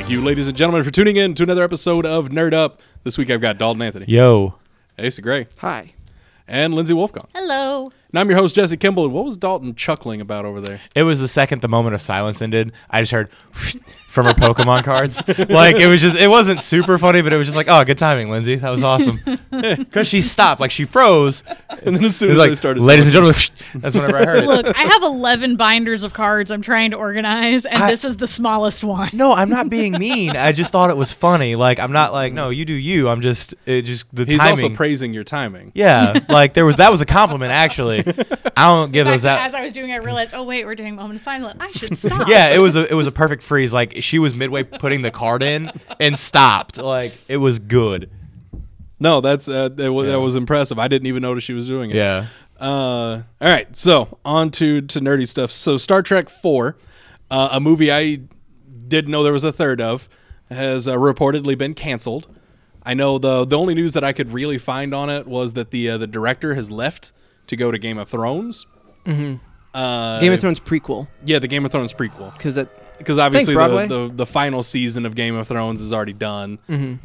Thank you, ladies and gentlemen, for tuning in to another episode of Nerd Up. This week I've got Dalton Anthony. Yo. Asa Gray. Hi. And Lindsay Wolfgang. Hello. And I'm your host, Jesse Kimball. What was Dalton chuckling about over there? It was the second the moment of silence ended. I just heard from her Pokemon cards. Like, it wasn't super funny, but it was just like, oh, good timing, Lindsay. That was awesome. Because she stopped. Like, she froze. And then as soon It as was I like, started ladies and talking, gentlemen, that's whenever I heard it. Look, I have 11 binders of cards I'm trying to organize, and this is the smallest one. No, I'm not being mean. I just thought it was funny. Like, I'm not like, no, you do you. I'm just, the he's timing. also praising your timing. Yeah, like, that was a compliment, actually. I don't give those out. As I was doing it, I realized, oh, wait, we're doing moment of silence. I should stop. Yeah, it was a perfect freeze. Like, she was midway putting the card in and stopped. Like, it was good. No, that was impressive. I didn't even notice she was doing it. Yeah. All right, so on to nerdy stuff. So Star Trek 4, a movie I didn't know there was a third of, has reportedly been canceled. I know the only news that I could really find on it was that the director has left to go to Game of Thrones. Mm-hmm. Game of Thrones prequel. Yeah, the Game of Thrones prequel. Because Obviously Broadway. the final season of Game of Thrones is already done,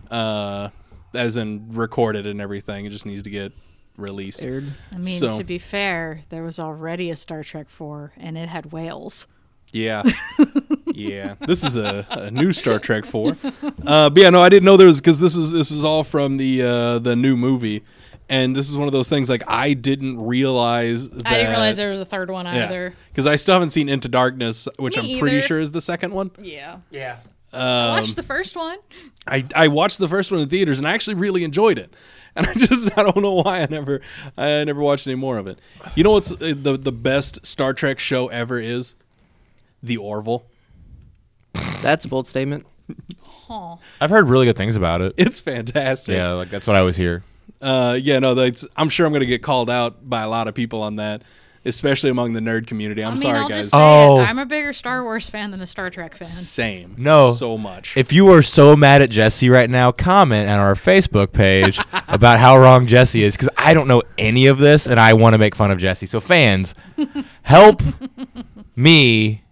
as in recorded and everything. It just needs to get released. aired. I mean, So- to be fair, there was already a Star Trek 4, and it had whales. Yeah. Yeah. This is a new Star Trek 4. But yeah, no, I didn't know there was, because this is all from the new movie. And this is one of those things, like, I didn't realize that. I didn't realize there was a third one either. Because I still haven't seen Into Darkness, which Me I'm pretty either. sure is the second one. Yeah. Yeah. I watched the first one. I watched the first one in theaters, and I actually really enjoyed it. And I don't know why I never watched any more of it. You know what's the best Star Trek show ever is? The Orville. That's a bold statement. Huh. I've heard really good things about it. It's fantastic. Yeah, like that's what I always hear. I'm sure I'm going to get called out by a lot of people on that, especially among the nerd community. I'm sorry, I'll guys. just say Oh. it. I'm a bigger Star Wars fan than a Star Trek fan. Same. No. So much. If you are so mad at Jesse right now, comment on our Facebook page about how wrong Jesse is, because I don't know any of this, and I want to make fun of Jesse. So fans, help me.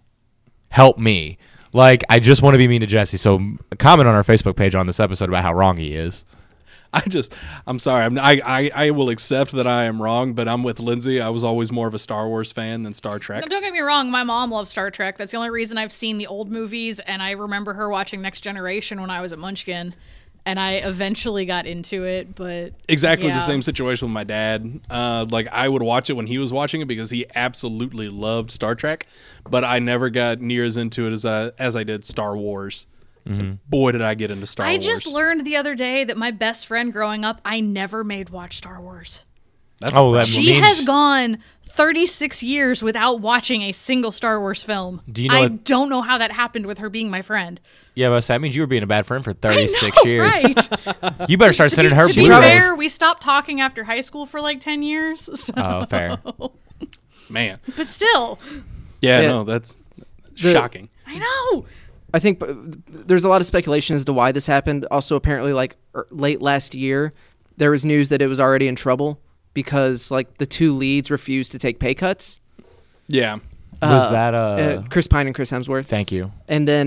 Like, I just want to be mean to Jesse. So comment on our Facebook page on this episode about how wrong he is. I'm sorry. I will accept that I am wrong, but I'm with Lindsay. I was always more of a Star Wars fan than Star Trek. Now, don't get me wrong, my mom loves Star Trek. That's the only reason I've seen the old movies, and I remember her watching Next Generation when I was at Munchkin, and I eventually got into it, but Exactly yeah. the same situation with my dad. Like, I would watch it when he was watching it because he absolutely loved Star Trek, but I never got near as into it as I did Star Wars. Boy, did I get into Star Wars. I just learned the other day that my best friend growing up, I never made watch Star Wars. That's that She means- has gone 36 years without watching a single Star Wars film. Do you know I what- don't know how that happened with her being my friend. Yeah, but that means you were being a bad friend for 36 I know, years. right? You better start sending her to be Blu-rays. fair, we stopped talking after high school for like 10 years. So. Oh, fair. Man. But still, Yeah, Yeah. no, that's shocking. I know. I think there's a lot of speculation as to why this happened. Also, apparently, like late last year, there was news that it was already in trouble because like the two leads refused to take pay cuts. Yeah. Was that Chris Pine and Chris Hemsworth? Thank you. And then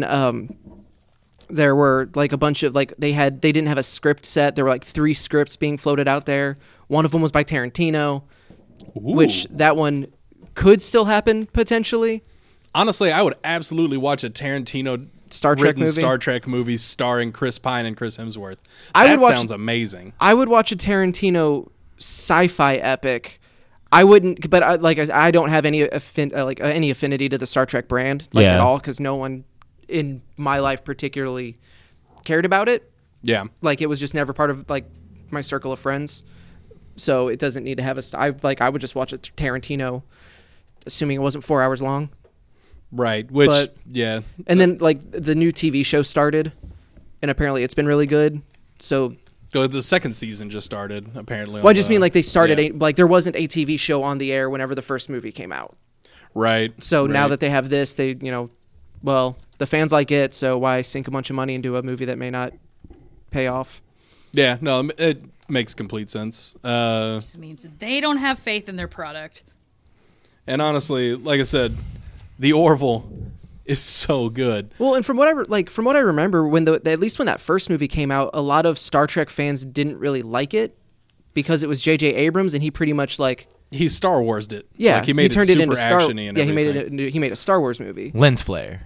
there were like a bunch of like they didn't have a script set. There were like 3 scripts being floated out there. One of them was by Tarantino, which that one could still happen potentially. Honestly, I would absolutely watch a Tarantino Star Trek written movie? Star Trek movie starring Chris Pine and Chris Hemsworth. I That would watch- sounds amazing. I would watch a Tarantino sci-fi epic. I wouldn't, but I don't have any any affinity to the Star Trek brand at all because no one in my life particularly cared about it. Yeah. Like it was just never part of like my circle of friends, so it doesn't need to have I would just watch a Tarantino, assuming it wasn't 4 hours long. Right. Which, But- yeah. And then like the new TV show started, and apparently it's been really good. So The second season just started, apparently. well, I just mean like they started yeah. like there wasn't a TV show on the air whenever the first movie came out. Right. So now right. that they have this, they well the fans like it, so why sink a bunch of money into a movie that may not pay off? Yeah, no, it makes complete sense. This means they don't have faith in their product. And honestly, like I said, the Orville, is so good. Well, and from what I remember, when at least when that first movie came out, a lot of Star Trek fans didn't really like it because it was J.J. Abrams, and he pretty much He Star Wars'd it. yeah, Like, he made turned it it super into Star. actiony and Yeah, everything. he made a Star Wars movie. Lens flare.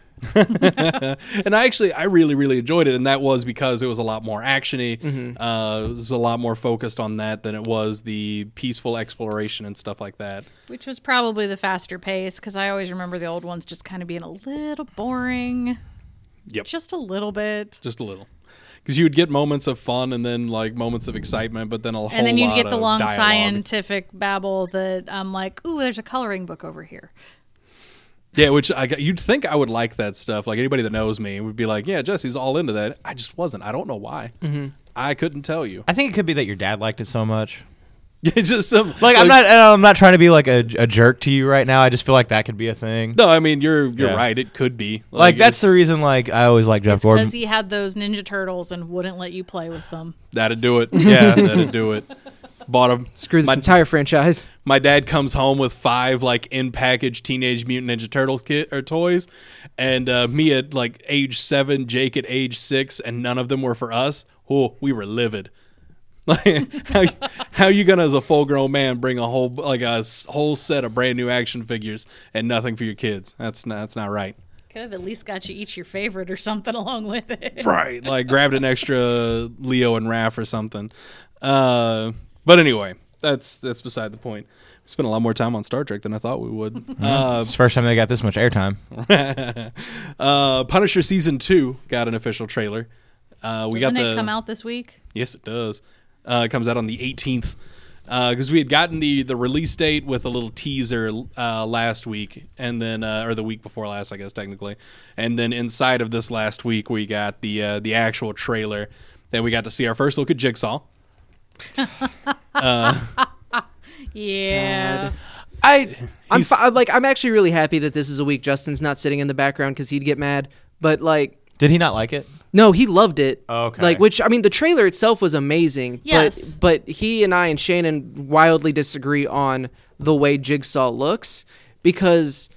And I really, really enjoyed it, and that was because it was a lot more actiony. Mm-hmm. It was a lot more focused on that than it was the peaceful exploration and stuff like that. Which was probably the faster pace, because I always remember the old ones just kind of being a little boring. Yep. Just a little bit. Just a little. Because you would get moments of fun and then like moments of excitement, but then a whole And then you'd lot get the of long dialogue. scientific babble that I'm like, ooh, there's a coloring book over here. Yeah, which you'd think I would like that stuff. Like anybody that knows me would be like, yeah, Jesse's all into that. I just wasn't. I don't know why. Mm-hmm. I couldn't tell you. I think it could be that your dad liked it so much. Just some Like I'm not trying to be like a jerk to you right now. I just feel like that could be a thing. No, I mean you're Yeah. right. It could be Like that's the it's- reason. Like I always like Jeff It's Gordon. because he had those Ninja Turtles and wouldn't let you play with them. That'd do it. Yeah, that'd do it. Bought him. Screw this entire franchise. My dad comes home with 5 like in package Teenage Mutant Ninja Turtles toys, and me at like age 7, Jake at age 6, and none of them were for us. Oh, we were livid. Like how you gonna as a full grown man bring a whole set of brand new action figures and nothing for your kids? That's not right. Could have at least got you each your favorite or something along with it. Right, like grabbed an extra Leo and Raph or something. But anyway, that's beside the point. We spent a lot more time on Star Trek than I thought we would. It's the first time they got this much airtime. Punisher season 2 got an official trailer. We Doesn't got it come out this week? Yes, it does. It comes out on the 18th. Because we had gotten the release date with a little teaser last week, and then or the week before last, I guess technically, and then inside of this last week we got the actual trailer. Then we got to see our first look at Jigsaw. Yeah. I'm actually really happy that this is a week Justin's not sitting in the background because he'd get mad. But like, Did he not like it? no, he loved it. Okay. Like, which I mean, the trailer itself was amazing. Yes. But he and I and Shannon wildly disagree on the way Jigsaw looks because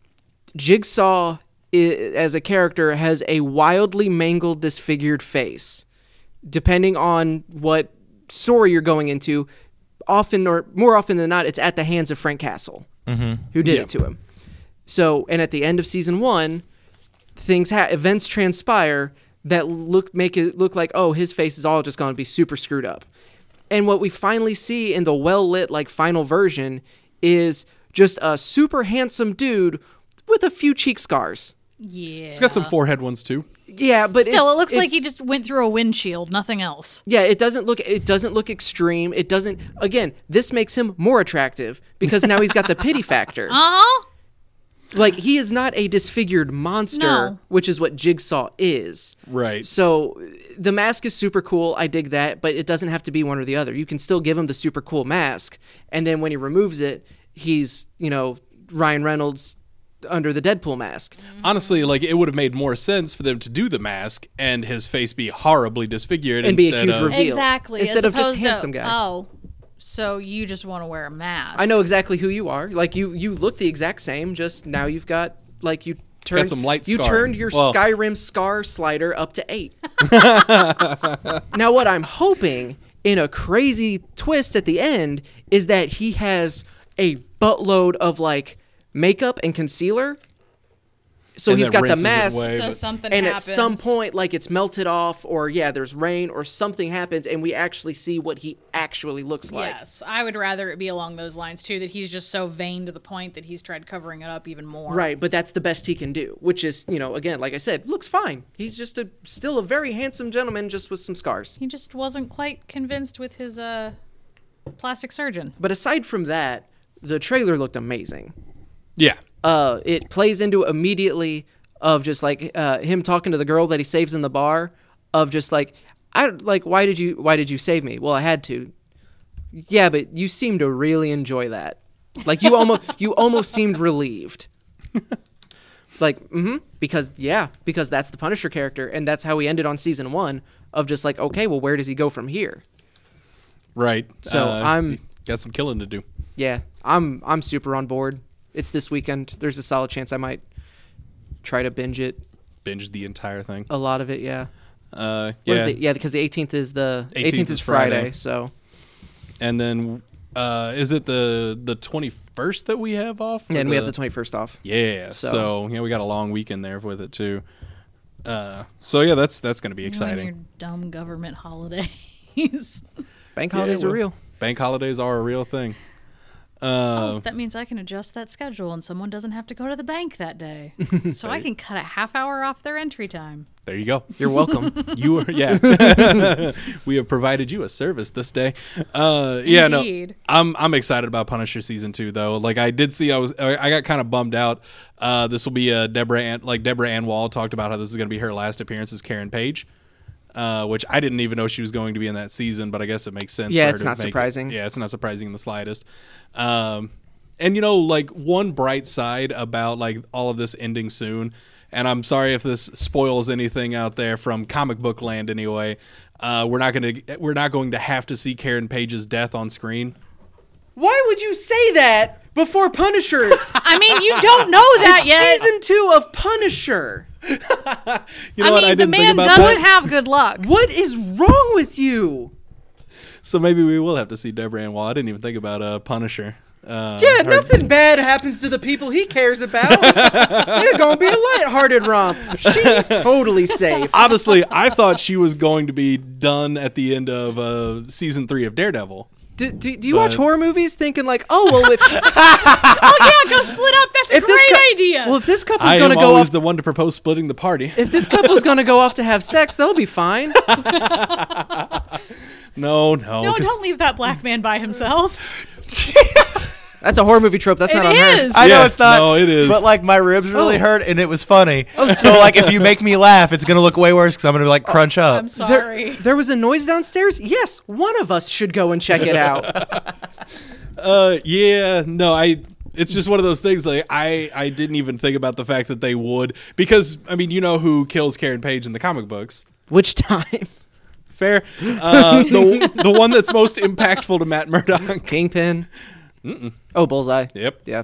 Jigsaw as a character has a wildly mangled, disfigured face. Depending on what story you're going into, often or more often than not, it's at the hands of Frank Castle, who did it to him. So, and at the end of season 1, events transpire that make it look like, oh, his face is all just going to be super screwed up. And what we finally see in the well-lit like final version is just a super handsome dude with a few cheek scars. Yeah. It's got some forehead ones too. Yeah, but Still, it looks like he it's- just went through a windshield, nothing else. Yeah, it doesn't look extreme. It doesn't. Again, this makes him more attractive because now he's got the pity factor. Uh-huh. Like, he is not a disfigured monster, No. which is what Jigsaw is. Right. So the mask is super cool. I dig that, but it doesn't have to be one or the other. You can still give him the super cool mask, and then when he removes it, he's, Ryan Reynolds under the Deadpool mask. Honestly, like it would have made more sense for them to do the mask and his face be horribly disfigured And be a instead huge of reveal. Exactly. Instead as of just opposed to, handsome guy. Oh, so you just want to wear a mask. I know exactly who you are. Like, you look the exact same, just now you've got, like, you turned some light you scarring. turned your Well- Skyrim scar slider up to 8. Now what I'm hoping in a crazy twist at the end is that he has a buttload of like makeup and concealer. So And he's then got the rinses it mask, away, So but- something and happens. at some point, like, it's melted off, or there's rain, or something happens, and we actually see what he actually looks like. Yes, I would rather it be along those lines too. That he's just so vain to the point that he's tried covering it up even more. Right, but that's the best he can do, which is, again, like I said, looks fine. He's just still a very handsome gentleman, just with some scars. He just wasn't quite convinced with his plastic surgeon. But aside from that, the trailer looked amazing. yeah. It plays into immediately of just like him talking to the girl that he saves in the bar, of just like, why did you save me? Well, I had to. Yeah, but you seem to really enjoy that. Like, you almost seemed relieved. Like, because that's the Punisher character, and that's how we ended on season 1 of just like, okay, well, where does he go from here? Right. So I'm- he got some killing to do. Yeah, I'm super on board. It's this weekend. There's a solid chance I might try to binge it. Binge the entire thing. A lot of it, yeah. Yeah. Because the 18th is 18th is Friday, Friday. so. And then is it the 21st that we have off? Yeah, and we have the 21st off. Yeah. So we got a long weekend there with it too. So yeah, that's going to be Your exciting. dumb government holidays. Bank holidays are real. Bank holidays are a real thing. That means I can adjust that schedule and someone doesn't have to go to the bank that day. So I can cut a half hour off their entry time. There you go. You're welcome. You are, yeah. We have provided you a service this day. Yeah, Indeed. no, I'm excited about Punisher season 2 though. Like I did see, I got kind of bummed out. This will be Deborah Ann Wall talked about how this is going to be her last appearance as Karen Page. Which I didn't even know she was going to be in that season, but I guess it makes sense. Yeah, for her it's to not make surprising. Yeah, it's not surprising in the slightest. And like one bright side about like all of this ending soon, and I'm sorry if this spoils anything out there from comic book land anyway. We're not going to have to see Karen Page's death on screen. Why would you say that before Punisher? I mean, you don't know that yet. Season 2 of Punisher. You know what? I the didn't think man about doesn't that. have good luck. What is wrong with you? So maybe we will have to see Deborah Ann Wall. I didn't even think about Punisher. Yeah, nothing bad happens to the people he cares about. They're gonna be a lighthearted romp. She's totally safe. Honestly, I thought she was going to be done at the end of season 3 of Daredevil. Do you watch horror movies thinking like, oh well, if Oh yeah, go split up. That's a if this great idea. well if this couple's I am gonna go always off the one to propose splitting the party. if this couple's gonna go off to have sex, they'll be fine. No. no, don't leave that black man by himself. That's a horror movie trope. That's not on her. It is. I know Yeah, it's not. no, it is. But like my ribs really Oh. hurt, and it was funny. So like if you make me laugh, it's gonna look way worse because I'm gonna like crunch up. I'm sorry. There was a noise downstairs. Yes, one of us should go and check it out. Yeah, no, it's just one of those things. Like I didn't even think about the fact that they would, because I mean, you know who kills Karen Page in the comic books? Which time? Fair. The one that's most impactful to Matt Murdock. Kingpin. Oh, Bullseye. Yep. Yeah.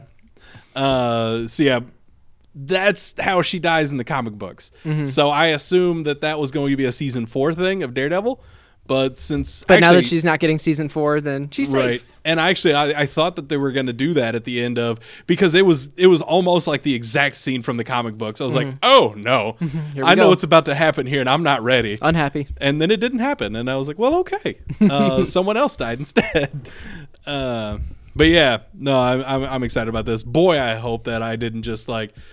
So yeah, that's how she dies in the comic books. So I assume that was going to be a season 4 thing of Daredevil, but since But now that she's not getting season 4, then she's right, safe. and actually I thought that they were going to do that at the end of, because it was almost like the exact scene from the comic books. I was like, oh no, we I know go. what's about to happen here, and I'm not ready. Unhappy. And then it didn't happen, and I was like, well, okay, someone else died instead. But yeah, no, I'm excited about this. Boy, I hope that I didn't just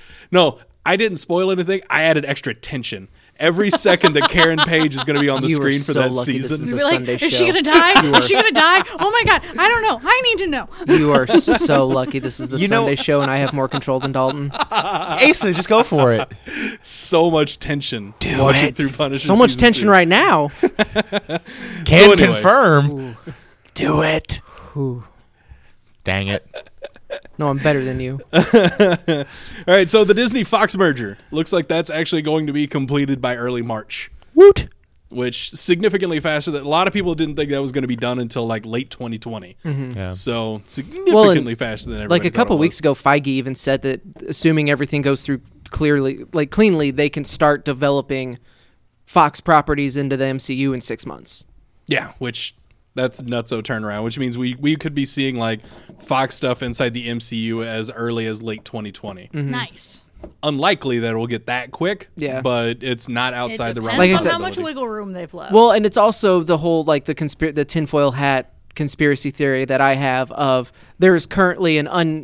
I didn't spoil anything. I added extra tension. Every second that Karen Page is going to be on the You were screen for so that lucky this is season. the Be like, Sunday is she show. gonna die? Is she gonna die? Oh my god, I don't know. I need to know. You are so lucky this is the You know- Sunday show and I have more control than Dalton. Asa, just go for it. So much tension watching it. through Punisher. So much season tension 2. right now. Can anyway. confirm. Do it. Ooh. Dang it. No, I'm better than you. All right, so the Disney Fox merger looks like that's actually going to be completed by early March, Woot. which significantly faster. That a lot of people didn't think that was going to be done until like late 2020. Yeah. So significantly faster than everybody Like a thought couple it was. weeks ago, Feige even said that assuming everything goes through cleanly, they can start developing Fox properties into the MCU in 6 months. Yeah, which that's nutso turnaround, which means we could be seeing like Fox stuff inside the MCU as early as late 2020. Nice. Unlikely that it will get that quick, Yeah. but it's not outside It the depends realm Like I of said- on how much possibility. wiggle room they've left. Well, and it's also the whole like the tinfoil hat conspiracy theory that I have of there is currently an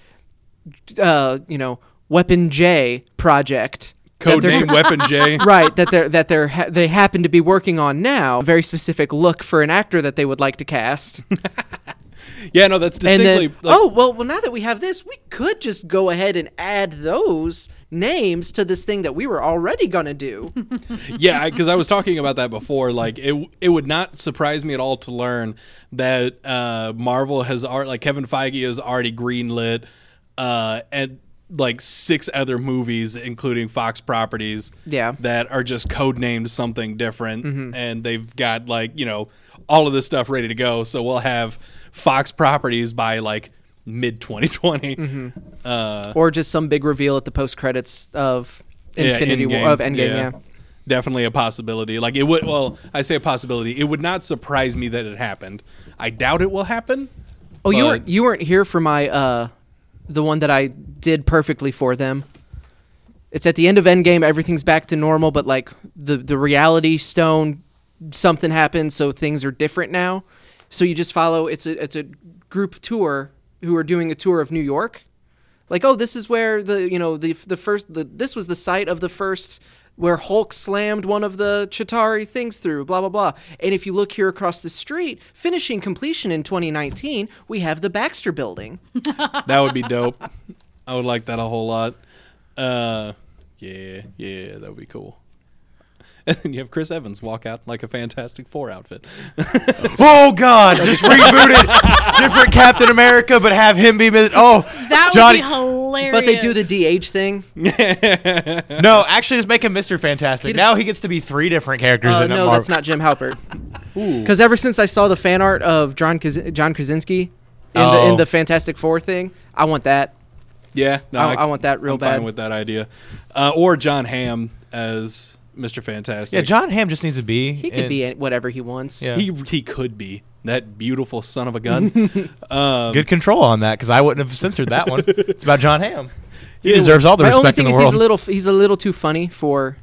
Weapon J project. that they're- Codename Weapon J. Right, they happen to be working on now. A very specific look for an actor that they would like to cast. Yeah, no, that's And distinctly. then, well, now that we have this, we could just go ahead and add those names to this thing that we were already gonna do. Yeah, because I was talking about that before. Like, it would not surprise me at all to learn that Marvel has Kevin Feige has already greenlit and like 6 other movies, including Fox properties, Yeah. that are just codenamed something different, and they've got all of this stuff ready to go. So we'll have Fox properties by like mid 2020. Or just some big reveal at the post credits of Infinity Endgame. War of Endgame. Yeah. Definitely a possibility. Like it would. Well, I say a possibility. It would not surprise me that it happened. I doubt it will happen. Oh, but- you weren't here for my the one that I did perfectly for them. It's at the end of Endgame. Everything's back to normal, but like the reality stone, something happens, so things are different now. So you just follow. It's a group tour who are doing a tour of New York. Like, oh, this is where this was the site of the first where Hulk slammed one of the Chitauri things through, blah, blah, blah. And if you look here across the street, finishing completion in 2019, we have the Baxter Building. That would be dope. I would like that a whole lot. Yeah, that would be cool. And then you have Chris Evans walk out like a Fantastic Four outfit. Oh God! Just rebooted, different Captain America, but have him be. That Johnny. would be hilarious. But they do the DH thing. No, actually, just make him Mr. Fantastic. Now he gets to be 3 different characters in No, that's not Jim Halpert. Because ever since I saw the fan art of John Krasinski in the Fantastic Four thing, I want that. Yeah, no, I want that real I'm bad. fine with that idea. Or John Hamm as Mr. Fantastic. Yeah, John Hamm just needs to be. He could be whatever he wants. Yeah. He could be that beautiful son of a gun. Good control on that because I wouldn't have censored that one. It's about John Hamm. He deserves all the My only respect in thing the is world. he's a little too funny for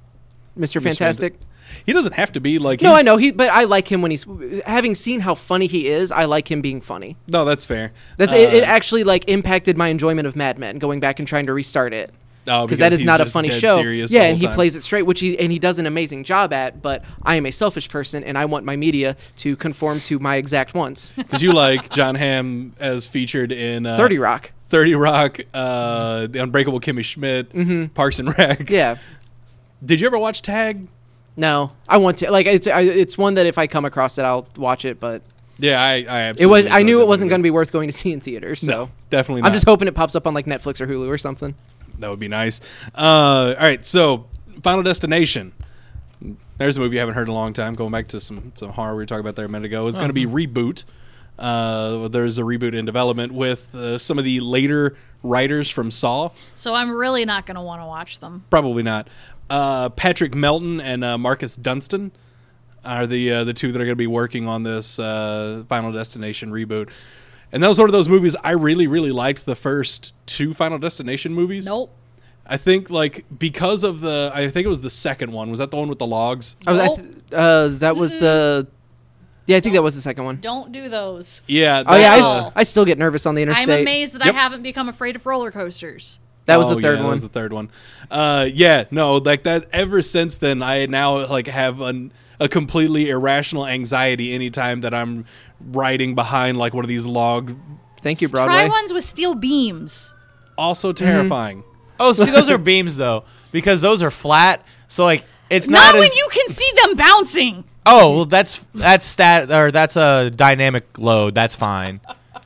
Mr. Fantastic. He doesn't have to be like. No, I know but I like him when he's having seen how funny he is. I like him being funny. No, that's fair. It actually like impacted my enjoyment of Mad Men, going back and trying to restart it. Because that is he's not a just funny dead show. serious the Yeah, whole and he time. plays it straight, which he does an amazing job at. But I am a selfish person, and I want my media to conform to my exact wants. Because you like John Hamm as featured in 30 Rock. 30 Rock, The Unbreakable Kimmy Schmidt, Parks and Rec. Yeah. Did you ever watch Tag? No, I want to. Like it's one that if I come across it, I'll watch it. But Yeah, I absolutely. I knew it wasn't going to be worth going to see in theaters. So No, definitely not. I'm just hoping it pops up on like Netflix or Hulu or something. That would be nice. All right, so Final Destination. There's a movie I haven't heard in a long time. Going back to some horror we were talking about there a minute ago. It's going to be Reboot. There's a reboot in development with some of the later writers from Saw. So I'm really not going to want to watch them. Probably not. Patrick Melton and Marcus Dunstan are the two that are going to be working on this Final Destination reboot. And that was one of those movies I really, really liked the first 2 Final Destination movies. Nope. I think because of I think it was the second one. Was that the one with the logs? That was the. Yeah, I think that was the second one. Don't do those. Yeah. Oh yeah, That's- I still get nervous on the interstate. I'm amazed that Yep. I haven't become afraid of roller coasters. That was the third That one. was the third one. Yeah, no, like that. Ever since then, I now like have a completely irrational anxiety anytime that I'm riding behind like one of these log. Thank you, Broadway. Try ones with steel beams. Also terrifying. Oh, see, those are beams though, because those are flat. So like, it's Not not when as, you can see them bouncing. Oh, well, that's that's a dynamic load. That's fine.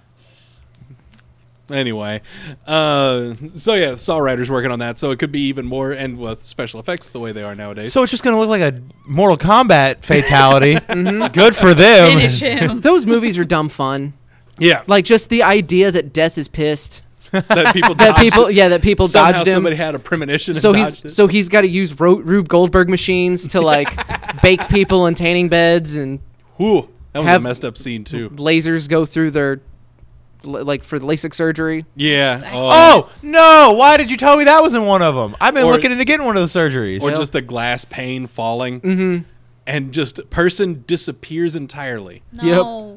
Anyway, so yeah, Saw writers working on that, so it could be even more, and with special effects the way they are nowadays. So it's just gonna look like a Mortal Kombat fatality. Good for them. Finish him. Those movies are dumb fun. yeah, Like just the idea that death is pissed. that people That dodged people, it. yeah, that people Somehow dodged him. somebody had a premonition. So and dodged it. he's got to use Rube Goldberg machines to like bake people in tanning beds, and Ooh, that was a have- messed up scene too. lasers go through their like for the LASIK surgery. Yeah. Oh no! Why did you tell me that was in one of them? I've been Or- looking into getting one of those surgeries. Or just the glass pane falling, and just person disappears entirely. No.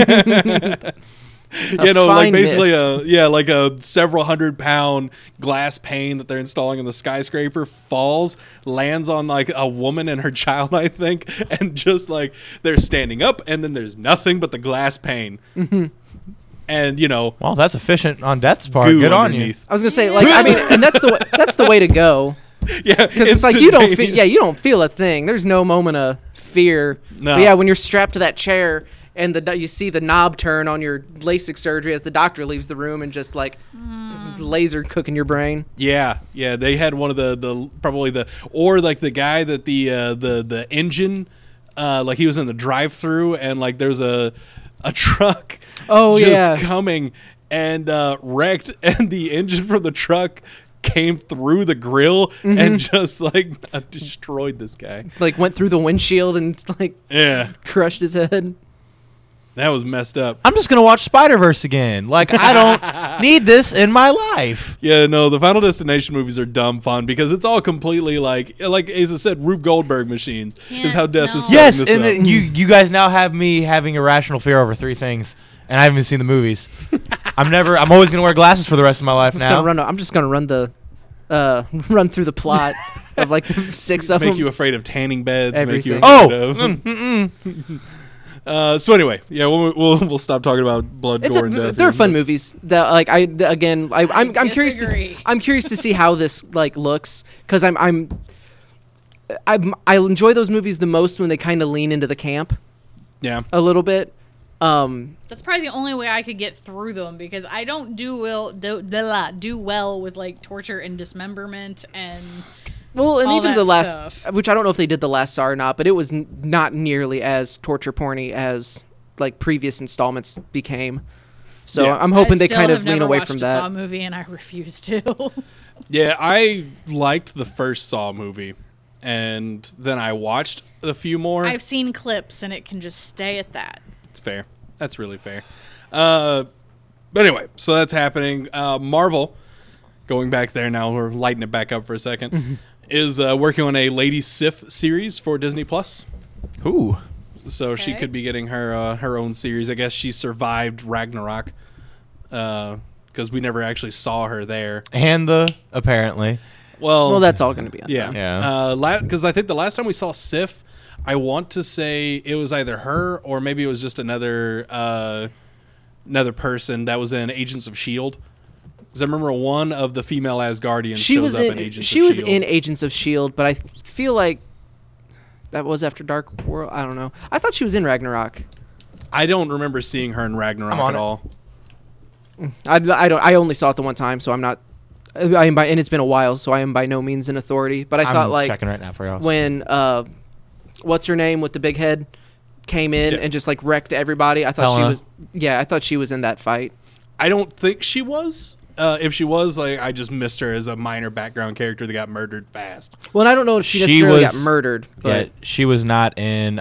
You know, like fine basically mist. like a several 100-pound glass pane that they're installing in the skyscraper falls, lands on like a woman and her child, I think, and just like they're standing up, and then there's nothing but the glass pane, and you know, Well, that's efficient on Death's part. goo Good on you. underneath. I was gonna say like I mean, and that's the way to go. Yeah, Because it's like you don't feel a thing. There's no moment of fear. No. But yeah, when you're strapped to that chair and you see the knob turn on your LASIK surgery as the doctor leaves the room and just like laser cooking your brain. Yeah, they had one of the probably the or like the guy that the engine like he was in the drive-through and like there's a truck Oh, just yeah. coming and wrecked, and the engine from the truck came through the grill and just like destroyed this guy. Like went through the windshield and like Yeah, crushed his head. that was messed up. I'm just gonna watch Spider-Verse again. Like I don't need this in my life. Yeah, no, the Final Destination movies are dumb fun because it's all completely like Asa said, Rube Goldberg machines is how death no. is setting Yes, this and up. you guys now have me having irrational fear over 3 things, and I haven't even seen the movies. I'm always gonna wear glasses for the rest of my life now. I'm just gonna run the run through the plot of like 6 of Make them. you afraid of tanning beds. Make you Everything. afraid of. So anyway, yeah, we'll stop talking about blood, gore, and death. They're here, fun but- movies. That like I'm curious disagree. I'm curious to see how this like looks because I enjoy those movies the most when they kind of lean into the camp Yeah, a little bit. That's probably the only way I could get through them because I don't do well with like torture and dismemberment and Well, and all even that the last, stuff. which I don't know if they did the last Saw or not, but it was not nearly as torture porny as like previous installments became. So Yeah. I'm hoping they still kind have of lean never away watched from a Saw that. movie and I refuse to. yeah. I liked the first Saw movie, and then I watched a few more. I've seen clips and it can just stay at that. It's fair. That's really fair. But anyway, so that's happening. Marvel, going back there now, we're lighting it back up for a second, is working on a Lady Sif series for Disney Plus. Ooh. So she Okay. could be getting her own series. I guess she survived Ragnarok because we never actually saw her there. And apparently. Well, Well, that's all going to be on yeah, them. Yeah. Because I think the last time we saw Sif, I want to say it was either her or maybe it was just another person that was in Agents of Shield. Because I remember one of the female Asgardians She shows was up in in Agents she of was Shield. in Agents of Shield, but I feel like that was after Dark World. I don't know. I thought she was in Ragnarok. I don't remember seeing her in Ragnarok I'm on at it. all. I don't. I only saw it the one time, so I'm not. I am by, and it's been a while, so I am by no means an authority. But I I'm thought like checking right now for y'all. when what's her name with the big head came in Yeah. and just like wrecked everybody. I thought Helena. she was. Yeah, I thought she was in that fight. I don't think she was. If she was, like, I just missed her as a minor background character that got murdered fast. Well, and I don't know if she She necessarily was- got murdered, but Yeah, she was not in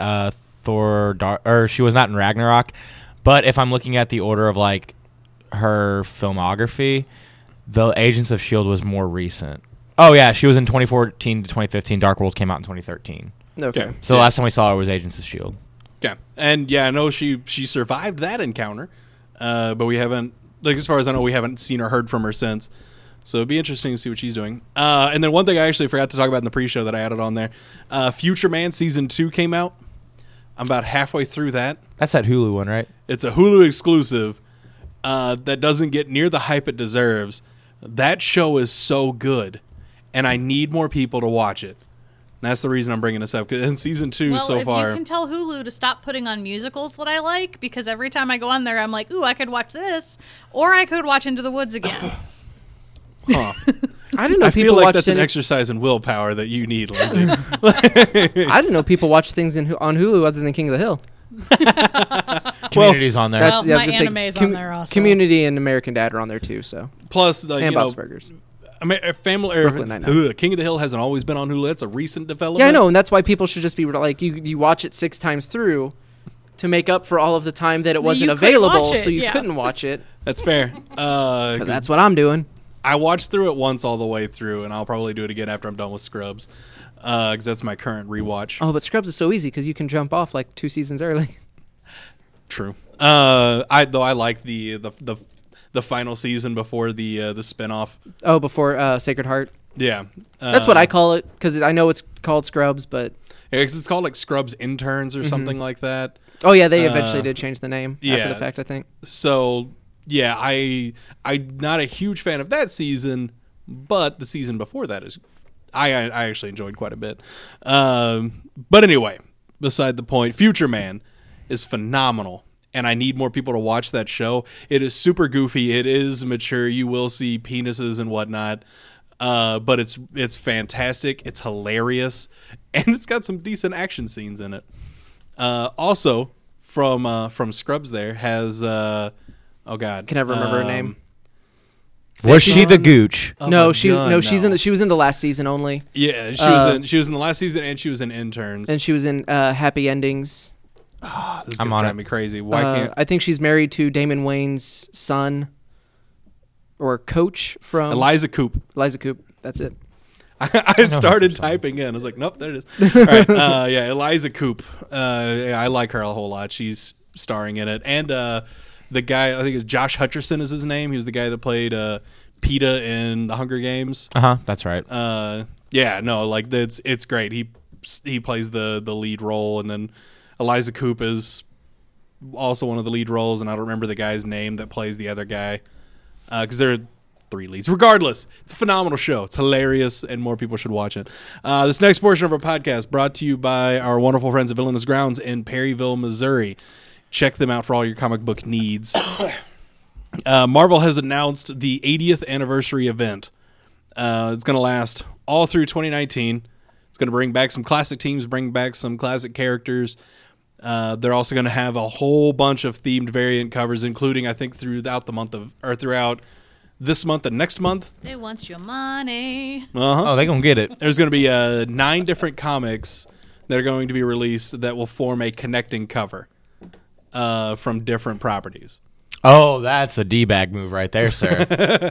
or she was not in Ragnarok. But if I'm looking at the order of like her filmography, the Agents of Shield was more recent. Oh yeah, she was in 2014 to 2015. Dark World came out in 2013. okay. Yeah. So the last time we saw her was Agents of Shield. Yeah, and yeah, I know she survived that encounter, but we haven't, like, as far as I know, we haven't seen or heard from her since. So it'd be interesting to see what she's doing. And then one thing I actually forgot to talk about in the pre-show that I added on there, Future Man Season 2 came out. I'm about halfway through that. That's that Hulu one, right? It's a Hulu exclusive that doesn't get near the hype it deserves. That show is so good, and I need more people to watch it. And that's the reason I'm bringing this up. 'Cause in Season 2 Well, so if far... you can tell Hulu to stop putting on musicals that I like, because every time I go on there, I'm like, ooh, I could watch this, or I could watch Into the Woods again. Huh. I didn't know I people feel like watched that's an any- exercise in willpower that you need, Lindsay. I didn't know people watch things on Hulu other than King of the Hill. Community's on there. Well, yeah, I was my gonna say, anime's on there also. Community and American Dad are on there too. So Plus, like, and you know, Bob's Burgers. Family Brooklyn Nine-Nine. King of the Hill hasn't always been on Hulu. That's a recent development. Yeah, I know, and that's why people should just be like, you watch it 6 times through to make up for all of the time that it wasn't You couldn't available, watch it, so you yeah. couldn't watch it. That's fair. 'Cause that's what I'm doing. I watched through it once all the way through, and I'll probably do it again after I'm done with Scrubs, because that's my current rewatch. Oh, but Scrubs is so easy because you can jump off like 2 seasons early. True. I like the final season before the spinoff. Oh, before Sacred Heart. Yeah, That's what I call it because I know it's called Scrubs, but Yeah, 'cause it's called like Scrubs Interns or something like that. oh yeah, they eventually did change the name after yeah. the fact, I think. So yeah, I'm not a huge fan of that season, but the season before that is I actually enjoyed quite a bit. But anyway, beside the point, Future Man is phenomenal, and I need more people to watch that show. It is super goofy. It is mature. You will see penises and whatnot. But it's fantastic. It's hilarious, and it's got some decent action scenes in it. Also, from Scrubs, there has Oh God, Can never remember her name. Was she the gooch? Oh No, my she God, no, she's no. she was in the last season only, Yeah, she was in the last season, and she was in Interns. and she was in Happy Endings. This is I'm gonna on drive it. me crazy. Why can't? I think she's married to Damon Wayans' son, or coach from Eliza Coop. Eliza Coop. That's it. I started typing in. I was like, nope, there it is. All right, yeah, Eliza Coop. Yeah, I like her a whole lot. She's starring in it, and the guy, I think it's Josh Hutcherson is his name. He was the guy that played PETA in the Hunger Games. That's right. Yeah, no, like it's great. He plays the lead role, and then Eliza Coop is also one of the lead roles, and I don't remember the guy's name that plays the other guy because there are 3 leads. Regardless, it's a phenomenal show. It's hilarious, and more people should watch it. This next portion of our podcast brought to you by our wonderful friends at Villainous Grounds in Perryville, Missouri. Check them out for all your comic book needs. Marvel has announced the 80th anniversary event. It's going to last all through 2019. It's going to bring back some classic teams, bring back some classic characters. They're also going to have a whole bunch of themed variant covers, including, I think, throughout this month and next month. They want your money. Oh, they gonna get it. There's going to be 9 different comics that are going to be released that will form a connecting cover from different properties. Oh, that's a D-bag move right there, sir.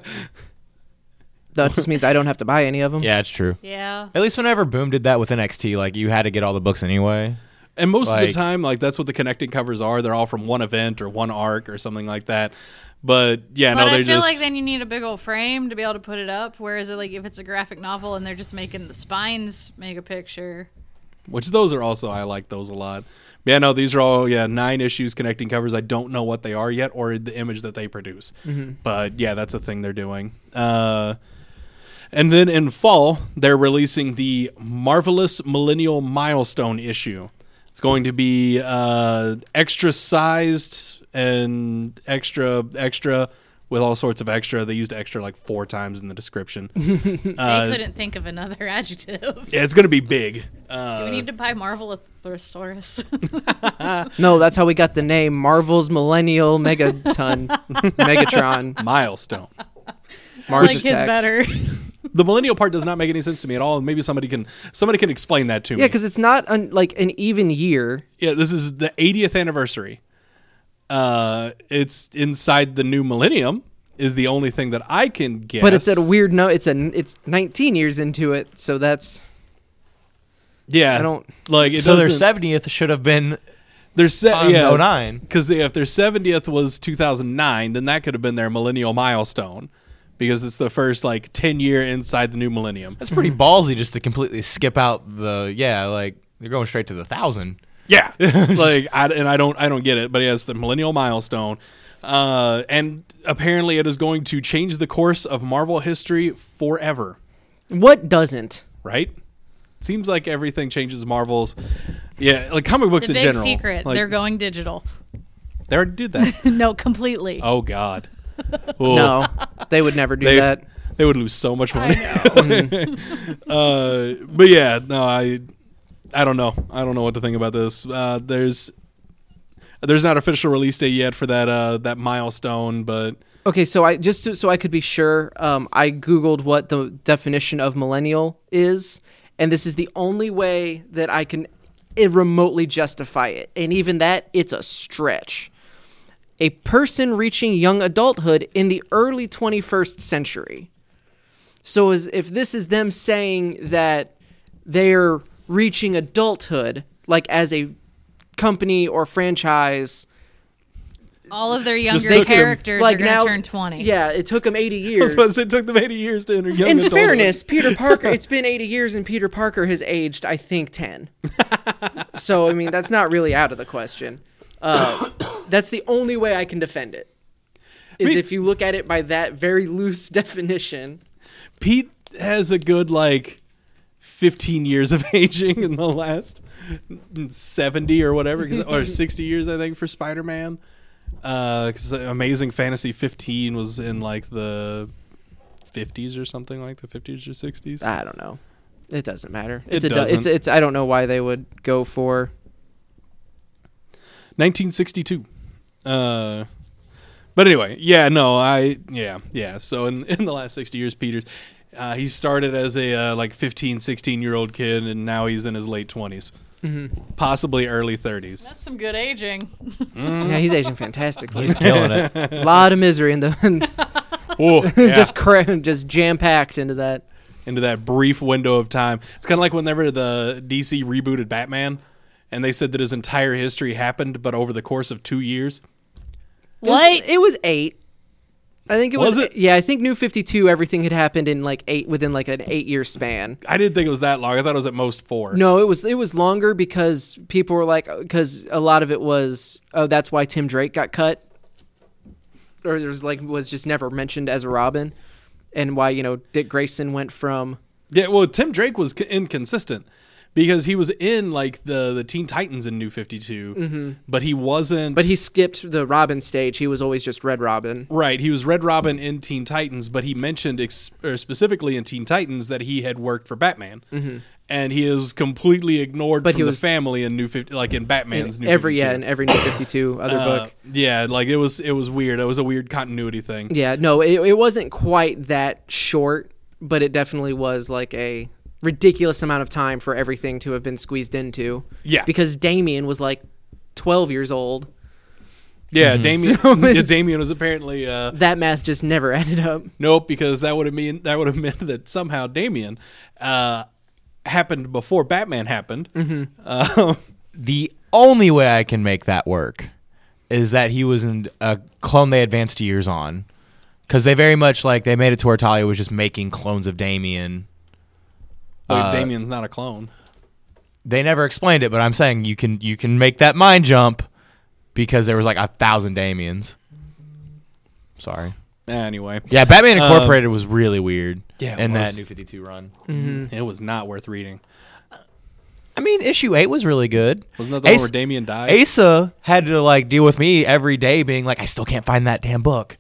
That just means I don't have to buy any of them. Yeah, it's true. Yeah. At least whenever Boom did that with NXT, like you had to get all the books anyway. And most of Like- the time, like that's what the connecting covers are. They're all from one event or one arc or something like that. But yeah, But no, they're I feel just like then you need a big old frame to be able to put it up. Whereas like if it's a graphic novel and they're just making the spines make a picture. which those are also, I like those a lot. Yeah, no, these are all 9 issues connecting covers. I don't know what they are yet or the image that they produce. But yeah, that's a thing they're doing. And then in fall, they're releasing the Marvelous Millennial Milestone issue. It's going to be extra sized and extra with all sorts of extra. They used extra like 4 times in the description. They couldn't think of another adjective. Yeah, it's going to be big. Do we need to buy Marvel a thesaurus? No, that's how we got the name Marvel's Millennial Megaton Megatron. Milestone. Mars like his Attacks. better. The millennial part does not make any sense to me at all. Maybe somebody can explain that to me. Yeah, because it's not like an even year. Yeah, this is the 80th anniversary. It's inside the new millennium is the only thing that I can guess. But it's at a weird it's 19 years into it, so that's yeah. I don't like it. So their doesn't. 70th should have been Their on 09. Because if their 70th was 2009, then that could have been their millennial milestone, because it's the first like 10-year inside the new millennium. That's pretty ballsy just to completely skip out the like they're going straight to the 1,000. Yeah, like I don't get it, but yeah, it's the millennial milestone, and apparently it is going to change the course of Marvel history forever. what doesn't. Right? Seems like everything changes Marvel's. Yeah, like comic books The in big general. secret. Like, They're going digital. they already did that. No, completely. Oh God. Oh, No, they would never do that. They would lose so much money. I know. But yeah, no, I don't know. I don't know what to think about this. There's not official release date yet for that milestone, but Okay, so so I could be sure, I googled what the definition of millennial is, and this is the only way that I can remotely justify it. And even that, it's a stretch. A person reaching young adulthood in the early 21st century. So if this is them saying that they're reaching adulthood, like as a company or franchise, All of their Just younger took them- characters like are going now to turn 20. Yeah, it took them 80 I was years. supposed to say it took them 80 years to enter young In adulthood. fairness, Peter Parker, it's been 80 years and Peter Parker has aged, I think, 10. So, I mean, that's not really out of the question. That's the only way I can defend it. Is mean- if you look at it by that very loose definition. Pete has a good like 15 years of aging in the last 70 or whatever, or 60 years I think for Spider-Man. Because Amazing Fantasy 15 was in like the 50s or something, like the 50s or 60s. I don't know. It doesn't matter. It It's doesn't. it's I don't know why they would go for 1962. But anyway, yeah. So in the last 60 years, Peter, he started as a like 15, 16-year-old kid, and now he's in his late 20s, possibly early 30s. That's some good aging. Yeah, he's aging fantastically. He's killing it. A lot of misery in the Oh, yeah. just jam packed into that. Into that brief window of time. It's kind of like whenever the DC rebooted Batman, and they said that his entire history happened, but over the course of 2 years. What? It was 8. I think it was. Was it? Yeah, I think New 52. Everything had happened in like 8 within like an 8-year span. I didn't think it was that long. I thought it was at most 4. No, it was longer because people were like, because a lot of it was, oh, that's why Tim Drake got cut, or was just never mentioned as a Robin, and why Dick Grayson went from. Yeah, well, Tim Drake was inconsistent because he was in like the Teen Titans in New 52, but he wasn't. But he skipped the Robin stage. He was always just Red Robin. Right, he was Red Robin in Teen Titans, but he mentioned specifically in Teen Titans that he had worked for Batman, and he is completely ignored from the family in New 50, like in Batman's New 52. In every New 52 other book. Yeah, like it was weird. It was a weird continuity thing. Yeah, no, it wasn't quite that short, but it definitely was like a ridiculous amount of time for everything to have been squeezed into. Yeah, because Damian was like 12 years old. Yeah, Damian. So Damian was apparently that math just never added up. Nope, because that would have meant that somehow Damian happened before Batman happened. The only way I can make that work is that he was in a clone they advanced years on, because they very much they made it to where Talia was just making clones of Damian. But Damian's not a clone. They never explained it, but I'm saying you can make that mind jump because there was like 1,000 Damians. Sorry. Anyway. Yeah, Batman Incorporated was really weird. Yeah, in that New 52 run. It was not worth reading. I mean, issue 8 was really good. Wasn't that the one where Damian died? Asa had to deal with me every day, being like, I still can't find that damn book.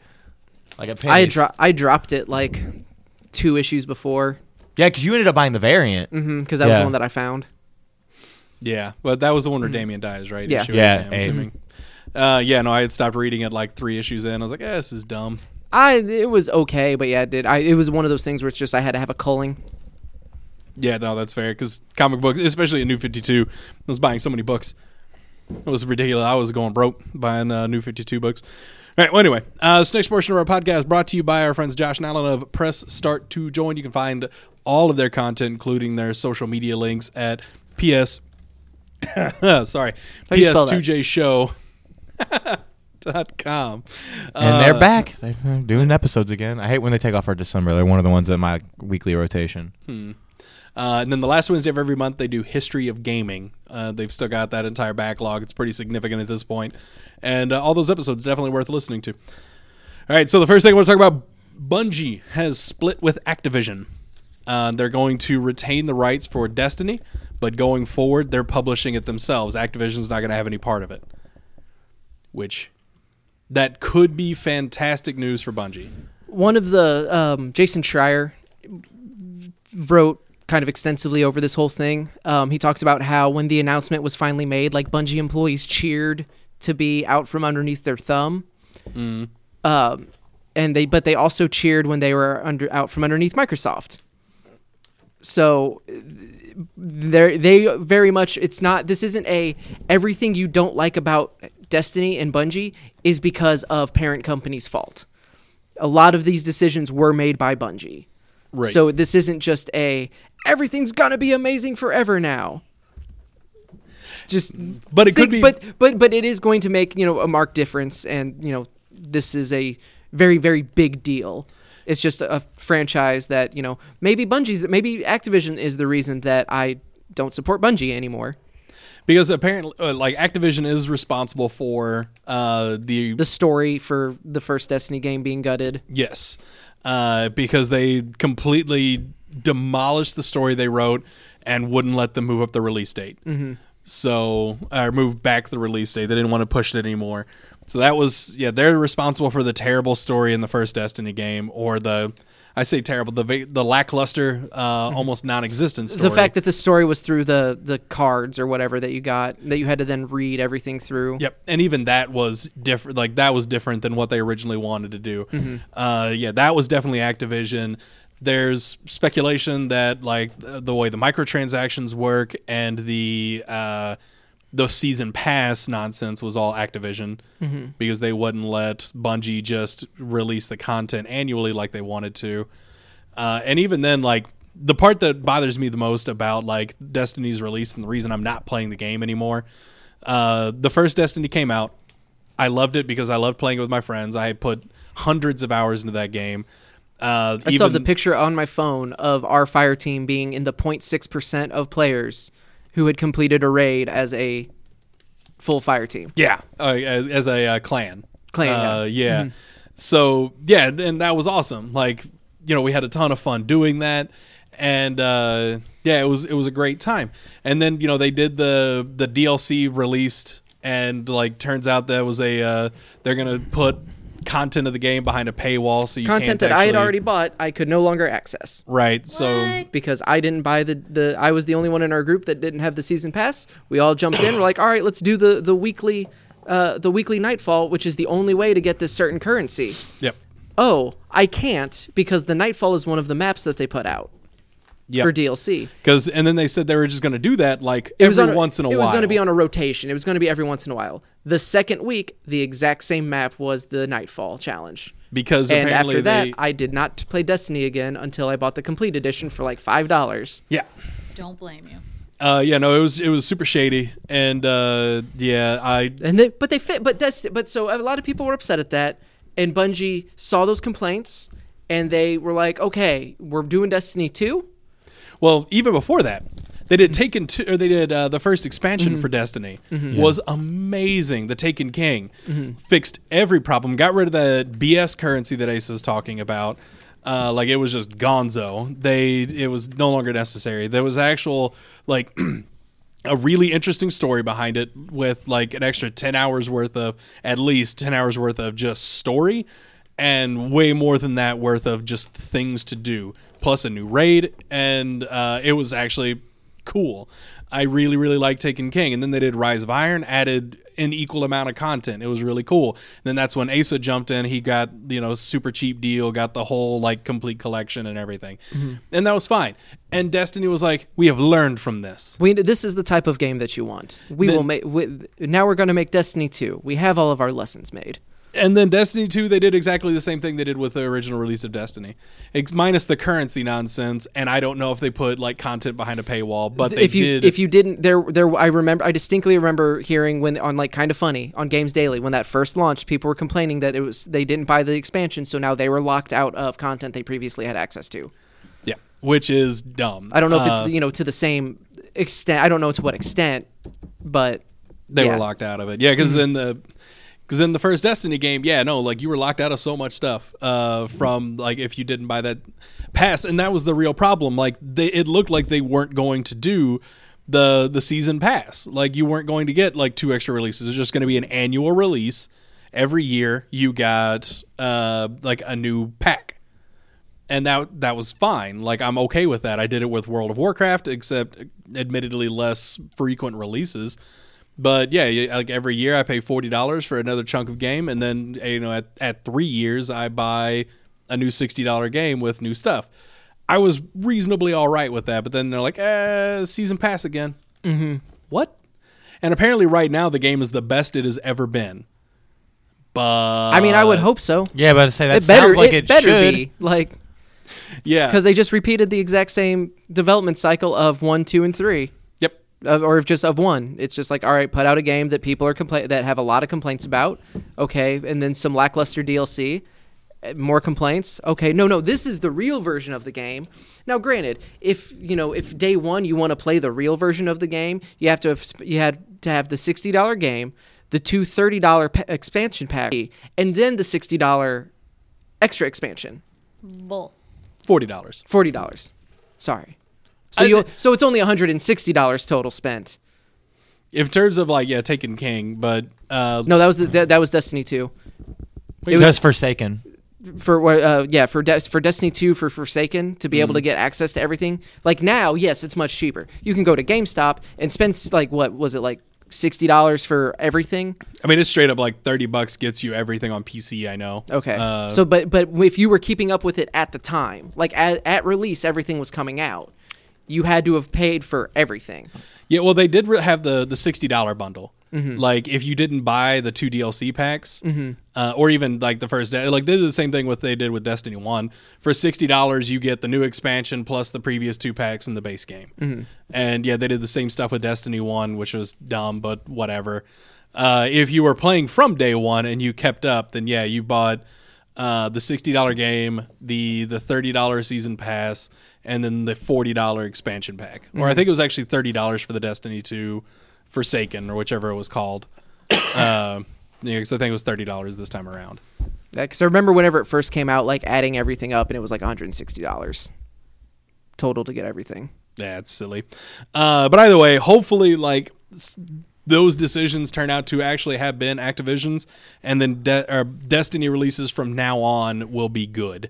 I dropped it like 2 issues before. Yeah, because you ended up buying the variant. Because that was the one that I found. Yeah, but that was the one where Damian dies, right? Yeah. Issue Yeah, 8, I'm assuming. No, I had stopped reading it like 3 issues in. I was like, this is dumb. It was okay, but yeah, it was one of those things where it's just I had to have a culling. Yeah, no, that's fair, because comic books, especially in New 52, I was buying so many books. It was ridiculous. I was going broke buying New 52 books. All right, well, anyway, this next portion of our podcast brought to you by our friends Josh and Alan of Press Start to Join. You can find all of their content, including their social media links at ps2jshow.com. And they're back. They're doing episodes again. I hate when they take off for December. They're one of the ones in my weekly rotation. And then the last Wednesday of every month, they do History of Gaming. They've still got that entire backlog. It's pretty significant at this point. And all those episodes definitely worth listening to. All right, so the first thing I want to talk about, Bungie has split with Activision. They're going to retain the rights for Destiny, but going forward, they're publishing it themselves. Activision's not going to have any part of it. Which, that could be fantastic news for Bungie. One of the, Jason Schreier wrote kind of extensively over this whole thing. He talks about how when the announcement was finally made, Bungie employees cheered to be out from underneath their thumb. But they also cheered when they were out from underneath Microsoft. So they very much, this isn't everything you don't like about Destiny and Bungie is because of parent company's fault. A lot of these decisions were made by Bungie. Right. So this isn't just everything's gonna be amazing forever now. But it is going to make a marked difference, and this is a very, very big deal. It's just a franchise that maybe Activision is the reason that I don't support Bungie anymore. Because apparently, Activision is responsible for the story for the first Destiny game being gutted. Yes, because they completely demolished the story they wrote and wouldn't let them move up the release date. So, or move back the release date. They didn't want to push it anymore. So that was, they're responsible for the terrible story in the first Destiny game, or I say terrible, the lackluster, almost non-existent story. The fact that the story was through the cards or whatever that you got, that you had to then read everything through. Yep, and even that was different. Like that was different than what they originally wanted to do. Yeah, that was definitely Activision. There's speculation that like the way the microtransactions work and the season pass nonsense was all Activision because they wouldn't let Bungie just release the content annually like they wanted to. And even then, like the part that bothers me the most about like Destiny's release and the reason I'm not playing the game anymore, the first Destiny came out. I loved it because I loved playing it with my friends. I put hundreds of hours into that game. I still have the picture on my phone of our fire team being in the 0.6% of players who had completed a raid as a full fire team. Yeah, as a clan. Yeah. So, yeah, and that was awesome. Like, you know, we had a ton of fun doing that. And, yeah, it was a great time. And then, you know, they did the DLC released, and, like, turns out that was they're going to put content of the game behind a paywall, so you content can't that I had already bought, I could no longer access. Right. So because I didn't buy I was the only one in our group that didn't have the season pass. We all jumped in. We're like, all right, let's do the weekly Nightfall, which is the only way to get this certain currency. Yep. Oh, I can't because the Nightfall is one of the maps that they put out for DLC. And then they said they were just going to do that like every once in a while. It was going to be on a rotation. It was going to be every once in a while. The second week, the exact same map was the Nightfall challenge. Because and apparently after that, I did not play Destiny again until I bought the complete edition for like $5. Yeah. Don't blame you. Yeah, no, it was super shady, and yeah, but so a lot of people were upset at that, and Bungie saw those complaints, and they were like, okay, we're doing Destiny 2. Well, even before that, they did Taken 2, or they did the first expansion for Destiny. Was amazing. The Taken King fixed every problem, got rid of the BS currency that Ace is talking about. Like it was just gonzo. It was no longer necessary. There was actual like a really interesting story behind it with like an extra 10 hours worth of, at least 10 hours worth of just story, and way more than that worth of just things to do, plus a new raid, and it was actually cool. I really, really liked Taken King. And then they did Rise of Iron, added an equal amount of content. It was really cool. And then that's when Asa jumped in. He got, super cheap deal, got the whole like complete collection and everything. And that was fine. And Destiny was like, we have learned from this. This is the type of game that you want. Now we're going to make Destiny 2. We have all of our lessons made. And then Destiny 2, they did exactly the same thing they did with the original release of Destiny. Minus the currency nonsense, and I don't know if they put like content behind a paywall, but they did. If you didn't, I distinctly remember hearing when on like Kind of Funny on Games Daily when that first launched, people were complaining that they didn't buy the expansion, so now they were locked out of content they previously had access to. Yeah, which is dumb. I don't know if it's to the same extent. I don't know to what extent, but they were locked out of it. Yeah, because Because in the first Destiny game, you were locked out of so much stuff from like if you didn't buy that pass, and that was the real problem. Like it looked like they weren't going to do the season pass. Like you weren't going to get like 2 extra releases. It was just going to be an annual release every year. You got like a new pack, and that was fine. Like I'm okay with that. I did it with World of Warcraft, except admittedly less frequent releases. But yeah, like every year I pay $40 for another chunk of game, and then at 3 years I buy a new $60 game with new stuff. I was reasonably all right with that, but then they're like, season pass again. What? And apparently right now the game is the best it has ever been. But I mean, I would hope so. Yeah, but say that sounds like it better should be like. Yeah, because they just repeated the exact same development cycle of 1, 2, and 3. Or just of 1. It's just like, all right, put out a game that people are that have a lot of complaints about. Okay, and then some lackluster DLC. More complaints. Okay, no, this is the real version of the game. Now, granted, if day 1 you want to play the real version of the game, you had to have the $60 game, the 2 $30 expansion pack, and then the $60 extra expansion. Bull. $40. Sorry. So it's only $160 total spent. In terms of Taken King, but no, that was Destiny 2. It was Forsaken. for Destiny 2 for Forsaken to be able to get access to everything. Like now, yes, it's much cheaper. You can go to GameStop and spend like what was it like $60 for everything? I mean, it's straight up like $30 gets you everything on PC. I know. Okay. But if you were keeping up with it at the time, like at release, everything was coming out. You had to have paid for everything. Yeah, well, they did have the $60 bundle. Like if you didn't buy the 2 DLC packs, or even like the first day, like they did the same thing they did with Destiny 1. For $60, you get the new expansion plus the previous 2 packs in the base game. And yeah, they did the same stuff with Destiny 1, which was dumb, but whatever. If you were playing from day one and you kept up, then yeah, you bought the $60 game, the $30 season pass, and then the $40 expansion pack. Or I think it was actually $30 for the Destiny 2 Forsaken, or whichever it was called. Yeah, because I think it was $30 this time around. Because I remember whenever it first came out, like adding everything up, and it was like $160 total to get everything. Yeah, it's silly. But either way, hopefully, like those decisions turn out to actually have been Activision's, and then Destiny releases from now on will be good.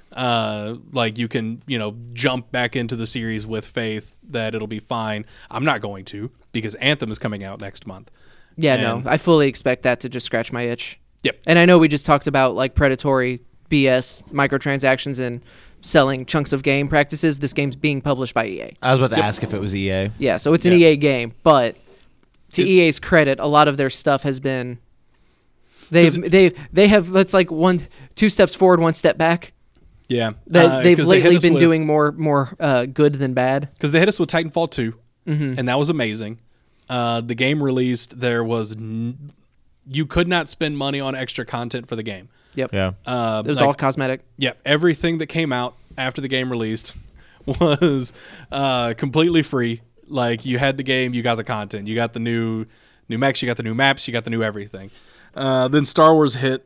Like you can, jump back into the series with faith that it'll be fine. I'm not going to, because Anthem is coming out next month. Yeah, no, I fully expect that to just scratch my itch. Yep. And I know we just talked about like predatory BS microtransactions and selling chunks of game practices. This game's being published by EA. I was about to ask if it was EA. Yeah, so it's an EA game, but to EA's credit, a lot of their stuff has been they have that's like 2 steps forward, 1 step back. Yeah, they've lately been doing more good than bad. Because they hit us with Titanfall 2, and that was amazing. The game released, there was you could not spend money on extra content for the game. Yep. Yeah. It was all cosmetic. Yep. Everything that came out after the game released was completely free. Like you had the game, you got the content, you got the new mechs, you got the new maps, you got the new everything. Then Star Wars hit.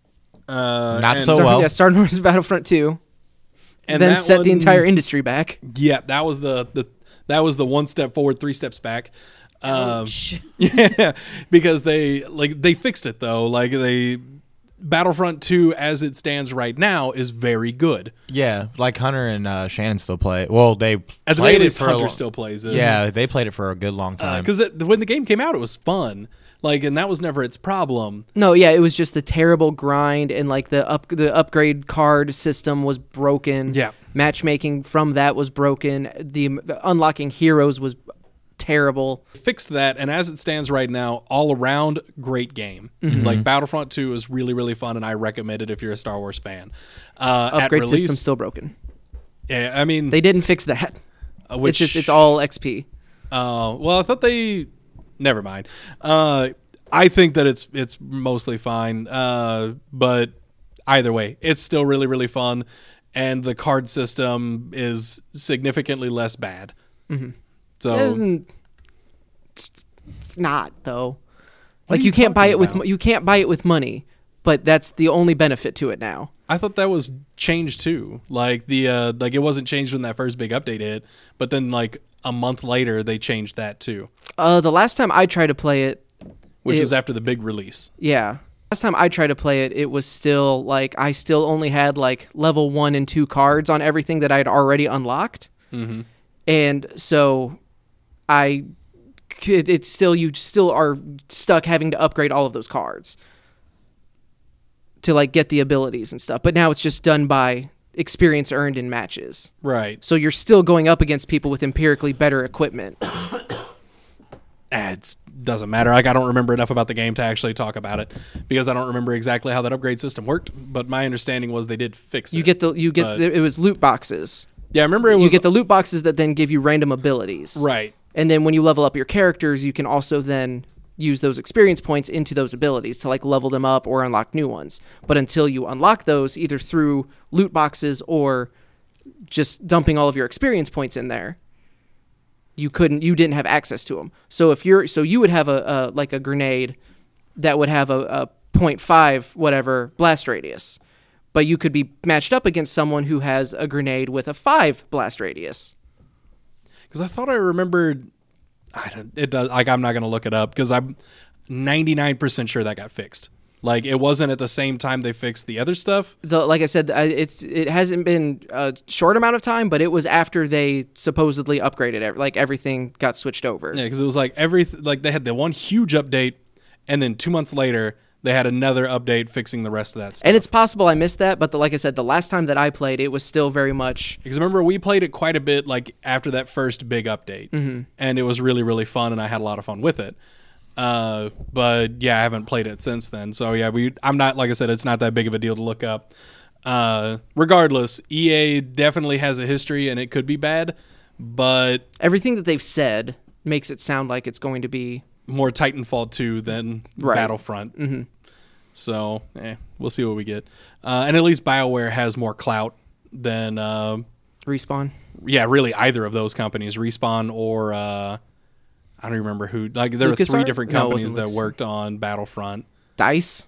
Not so well. Yeah, Star Wars Battlefront 2. And then set the entire industry back. Yeah, that was the 1 step forward, 3 steps back. Ouch. Yeah, because they fixed it though. Like Battlefront 2 as it stands right now is very good. Yeah, like Hunter and Shannon still play it. Well, they at the very least Hunter still plays it. Yeah, they played it for a good long time. Because when the game came out, it was fun. Like, and that was never its problem. No, yeah, it was just the terrible grind, and like the upgrade card system was broken. Yeah, matchmaking from that was broken. The unlocking heroes was terrible. Fixed that, and as it stands right now, all around great game. Like Battlefront 2 is really, really fun, and I recommend it if you're a Star Wars fan. Upgrade system still broken. Yeah, I mean they didn't fix that. It's all XP. Well, I thought they. Never mind. I think that it's mostly fine. But either way, it's still really, really fun, and the card system is significantly less bad. So it's not though. Like you can't buy it with money, but that's the only benefit to it now. I thought that was changed too. Like it wasn't changed when that first big update hit, but then like a month later they changed that too. The last time I tried to play it, which was after the big release. Yeah. Last time I tried to play it, it was still like I still only had like level 1 and 2 cards on everything that I'd already unlocked. And so you still are stuck having to upgrade all of those cards to like get the abilities and stuff. But now it's just done by experience earned in matches. Right. So you're still going up against people with empirically better equipment. It doesn't matter. Like I don't remember enough about the game to actually talk about it because I don't remember exactly how that upgrade system worked. But my understanding was they did fix it. It was loot boxes. Yeah, I remember you get the loot boxes that then give you random abilities. Right. And then when you level up your characters, you can also then use those experience points into those abilities to like level them up or unlock new ones. But until you unlock those, either through loot boxes or just dumping all of your experience points in there, you didn't have access to them. So you would have a grenade that would have a 0.5 whatever blast radius, but you could be matched up against someone who has a grenade with a 5 blast radius. Because I thought I remembered. It does. Like I'm not going to look it up because I'm 99% sure that got fixed. Like, it wasn't at the same time they fixed the other stuff. Like I said, it hasn't been a short amount of time, but it was after they supposedly upgraded like everything got switched over. Yeah, because it was like they had the one huge update, and then 2 months later they had another update fixing the rest of that stuff. And it's possible I missed that, but like I said, the last time that I played, it was still very much. Because remember, we played it quite a bit like after that first big update, and it was really, really fun, and I had a lot of fun with it. But yeah, I haven't played it since then. So yeah, I'm not, like I said, it's not that big of a deal to look up. Regardless, EA definitely has a history, and it could be bad, but Everything that they've said makes it sound like it's going to be more Titanfall 2 than Right. Battlefront. So we'll see what we get. And at least BioWare has more clout than Respawn. really either of those companies, Respawn or I don't remember who. Like, there were 3 LucasArts? different No, it companies wasn't that Lucas. worked on Battlefront. DICE,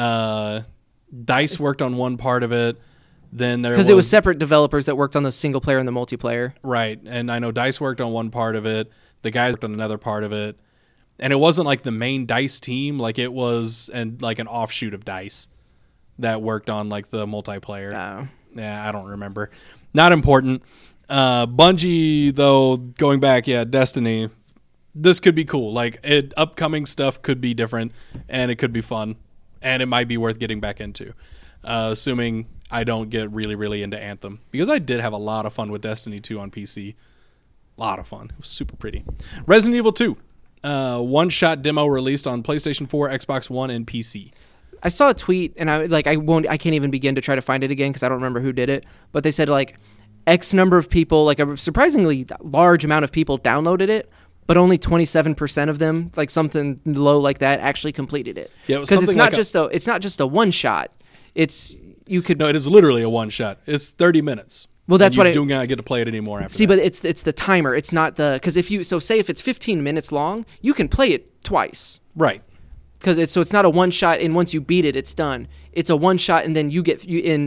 DICE worked on one part of it. Then there because it was separate developers that worked on the single player and the multiplayer. right, and I know DICE worked on one part of it. The guys worked on another part of it, and it wasn't like the main DICE team. Like, it was like an offshoot of DICE that worked on like the multiplayer. Yeah, I don't remember. Not important. Bungie, though, going back, Destiny. This could be cool. Like, upcoming stuff could be different, and it could be fun, and it might be worth getting back into, assuming I don't get really, really into Anthem, because I did have a lot of fun with Destiny 2 on PC. A lot of fun. It was super pretty. Resident Evil 2, one-shot demo released on PlayStation 4, Xbox One, and PC. I saw a tweet, and I can't even begin to try to find it again because I don't remember who did it. But they said like X number of people, like a surprisingly large amount of people, downloaded it, but only 27% of them, like something low like that, actually completed it. Yeah, it was because something it's not just a one shot. No, it is literally a one-shot. It's 30 minutes. Well, that's and what do not get to play it anymore after see. that. But it's the timer. It's not because say if it's 15 minutes long, you can play it twice. Right. Because it's not a one shot, and once you beat it, it's done. It's a one shot, and then you get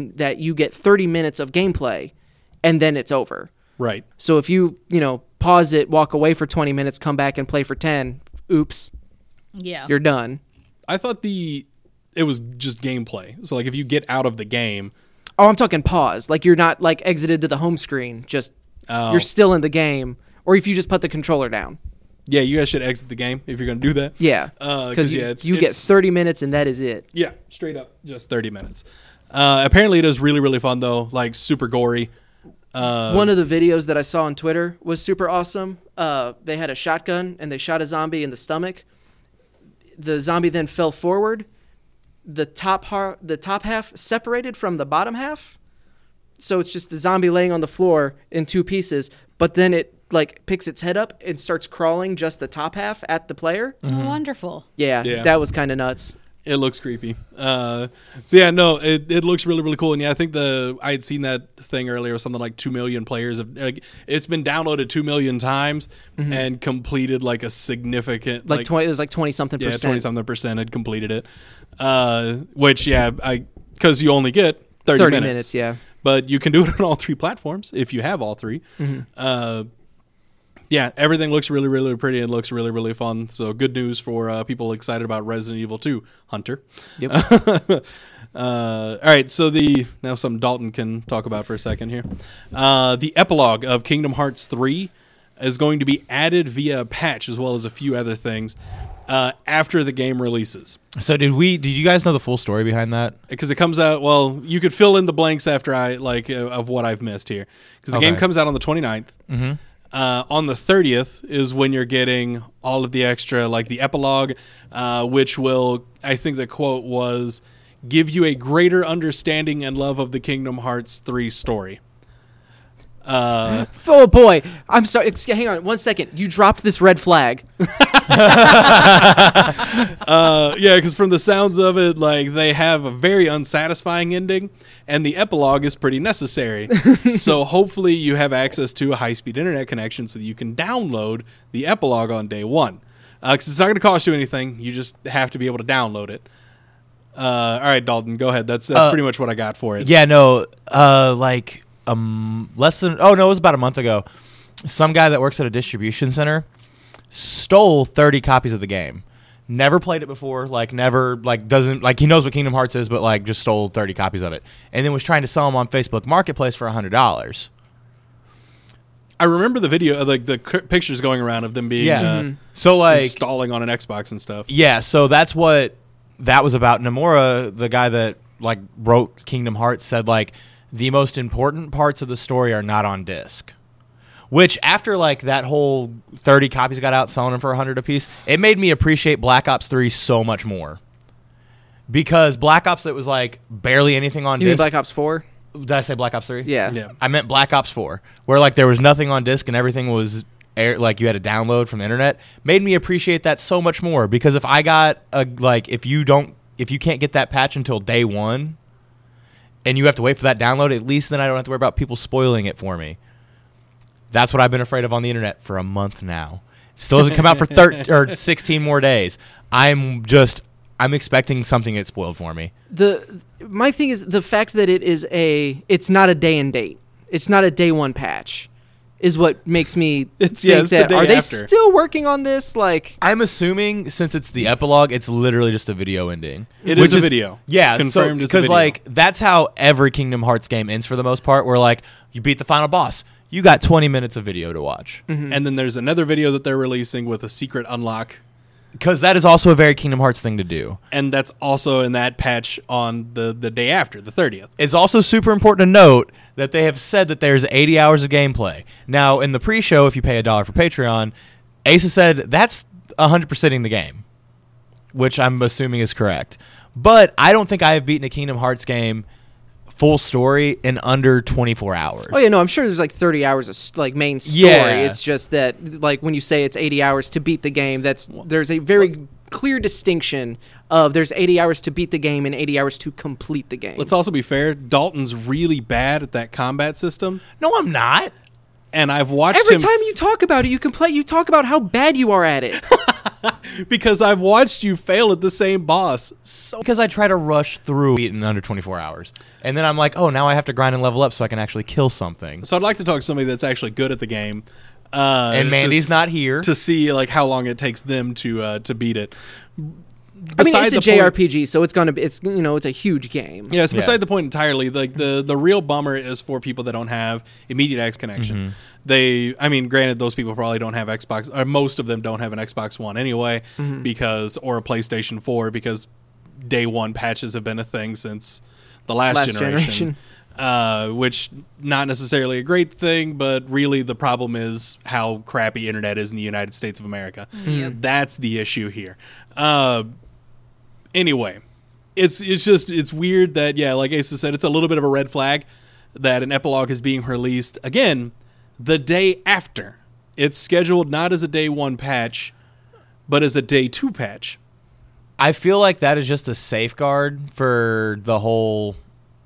30 minutes of gameplay, and then it's over. Right. So if you pause it, walk away for 20 minutes, come back and play for 10, oops, Yeah. you're done. I thought it was just gameplay. So like if you get out of the game, Oh, I'm talking pause. Like you're not like exited to the home screen. Just you're still in the game, or if you just put the controller down. yeah, you guys should exit the game if you're going to do that. Yeah, because you get 30 minutes and that is it. Yeah, straight up, just 30 minutes. Apparently, it is really, really fun though. Like super gory. One of the videos that I saw on Twitter was super awesome. They had a shotgun and they shot a zombie in the stomach. The zombie then fell forward. The top half separated from the bottom half. So it's just the zombie laying on the floor in 2 pieces, but then it like picks its head up and starts crawling just the top half at the player. Oh, wonderful. Yeah. That was kind of nuts. It looks creepy. So yeah, no, it looks really, really cool. And yeah, I think I had seen that thing earlier, something like 2 million players. It's been downloaded 2 million times and completed like a significant Like 20, it was like 20 something yeah, percent. 20 something % had completed it. Which because you only get 30 minutes. Yeah. But you can do it on all 3 platforms if you have all 3. Yeah, everything looks really, really pretty and looks really, really fun. So good news for people excited about Resident Evil 2, Hunter. Yep. All right, so now something Dalton can talk about for a second here. The epilogue of Kingdom Hearts 3 is going to be added via a patch as well as a few other things after the game releases. So did you guys know the full story behind that? Because it comes out, well, you could fill in the blanks after of what I've missed here. Because the game comes out on the 29th. Mm-hmm. On the 30th is when you're getting all of the extra, like the epilogue, which will, I think the quote was, give you a greater understanding and love of the Kingdom Hearts 3 story. Oh boy, I'm sorry. Hang on 1 second. You dropped this red flag. Yeah, because from the sounds of it, like they have a very unsatisfying ending, and the epilogue is pretty necessary. So hopefully you have access to a high-speed internet connection so that you can download the epilogue on day 1. Because it's not going to cost you anything. You just have to be able to download it. All right, Dalton, go ahead. That's pretty much what I got for it. Yeah, no, it was about a month ago. Some guy that works at a distribution center stole 30 copies of the game. Never played it before, like never, like doesn't, like he knows what Kingdom Hearts is, but like just stole 30 copies of it, and then was trying to sell them on Facebook Marketplace for $100. I remember the video, like the pictures going around of them being So like installing on an Xbox and stuff. yeah, so that's what that was about. Nomura, the guy that like wrote Kingdom Hearts, said like the most important parts of the story are not on disc. Which, after like that whole 30 copies got out, selling them for $100 a piece, it made me appreciate Black Ops 3 so much more. Because Black Ops, it was like barely anything on You mean disc. Black Ops 4? Did I say Black Ops 3? Yeah. Yeah. I meant Black Ops 4, where like there was nothing on disc and everything was like you had to download from the internet. Made me appreciate that so much more. Because if I got a like if you can't get that patch until day one, and you have to wait for that download, at least then I don't have to worry about people spoiling it for me. That's what I've been afraid of on the internet for a month now. Still doesn't come out for 16 more days. I'm expecting something to get spoiled for me. My thing is the fact that it's not a day and date. It's not a day one patch, is what makes me think it's the that day are they after. still working on this? Like, I'm assuming since it's the epilogue, it's literally just a video ending. It is a video. Yeah, Confirmed it's a because video. like that's how every Kingdom Hearts game ends for the most part. Where like you beat the final boss, you got 20 minutes of video to watch. And then there's another video that they're releasing with a secret unlock. Because that is also a very Kingdom Hearts thing to do. And that's also in that patch on the day after, the 30th. It's also super important to note that they have said that there's 80 hours of gameplay. Now, in the pre-show, if you pay $1 for Patreon, Asa said that's 100%ing the game, which I'm assuming is correct. But I don't think I have beaten a Kingdom Hearts game full story in under 24 hours. oh yeah, no, I'm sure there's like 30 hours of like main story. Yeah. It's just that like when you say it's 80 hours to beat the game, there's a very clear distinction of there's 80 hours to beat the game and 80 hours to complete the game. Let's also be fair. Dalton's really bad at that combat system. No, I'm not. And I've watched Every him time you talk about it, you talk about how bad you are at it. because I've watched you fail at the same boss. So Because I try to rush through it in under 24 hours. And then I'm like, oh, now I have to grind and level up so I can actually kill something. I'd like to talk to somebody that's actually good at the game. And Mandy's not here. to see like how long it takes them to beat it. I mean, it's a Beside the point- JRPG, so it's it's a huge game. Yeah, it's Yeah. beside the point entirely. Like the real bummer is for people that don't have immediate X connection. Granted, those people probably don't have Xbox, or most of them don't have an Xbox One anyway, or a PlayStation 4, because day one patches have been a thing since the last generation. Which not necessarily a great thing, but really the problem is how crappy internet is in the United States of America. That's the issue here. Anyway, it's weird that, yeah, like Asa said, it's a little bit of a red flag that an epilogue is being released again the day after. It's scheduled not as a day one patch, but as a day two patch. I feel like that is just a safeguard for the whole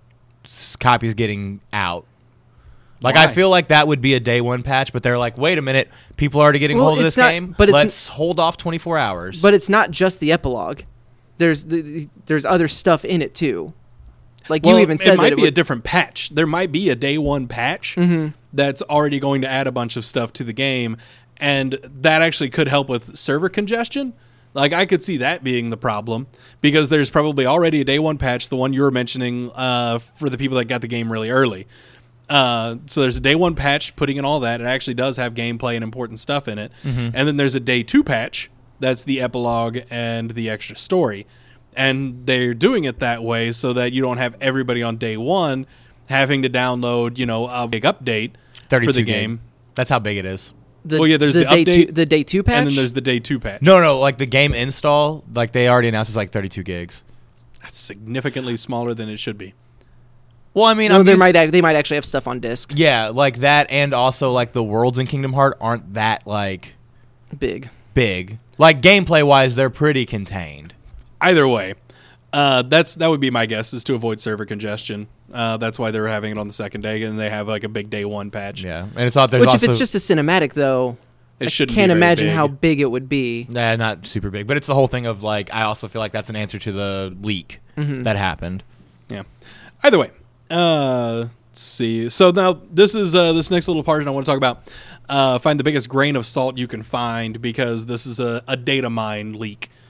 copies getting out. Like, Why? I feel like that would be a day one patch, but they're like, wait a minute, people are already getting hold of it's this not- game. but it's Let's hold off 24 hours. But it's not just the epilogue. There's other stuff in it too. Like you even said it might that be a different patch. There might be a day one patch that's already going to add a bunch of stuff to the game, and that actually could help with server congestion. Like, I could see that being the problem, because there's probably already a day one patch, the one you were mentioning, for the people that got the game really early. So there's a day one patch putting in all that. It actually does have gameplay and important stuff in it. And then there's a day two patch that's the epilogue and the extra story. And they're doing it that way so that you don't have everybody on day one having to download, a big update 32 for the gig. game. That's how big it is. There's the day update, the day two patch, and then there's the day two patch. No, like the game install, like they already announced it's like 32 gigs. That's significantly smaller than it should be. Well, I mean, No, they might actually have stuff on disc. Yeah, like that, and also like the worlds in Kingdom Hearts aren't that like Big. big. Like gameplay wise, they're pretty contained. Either way, that would be my guess, is to avoid server congestion. That's why they're having it on the second day, and they have like a big day one patch. Yeah, and it's not there's Which, also, if it's just a cinematic, though, It I shouldn't can't be very imagine big. how big it would be. Nah, not super big, but it's the whole thing of like I also feel like that's an answer to the leak that happened. Yeah. Either way, let's see. So now this is this next little part I want to talk about. Find the biggest grain of salt you can find, because this is a data mine leak.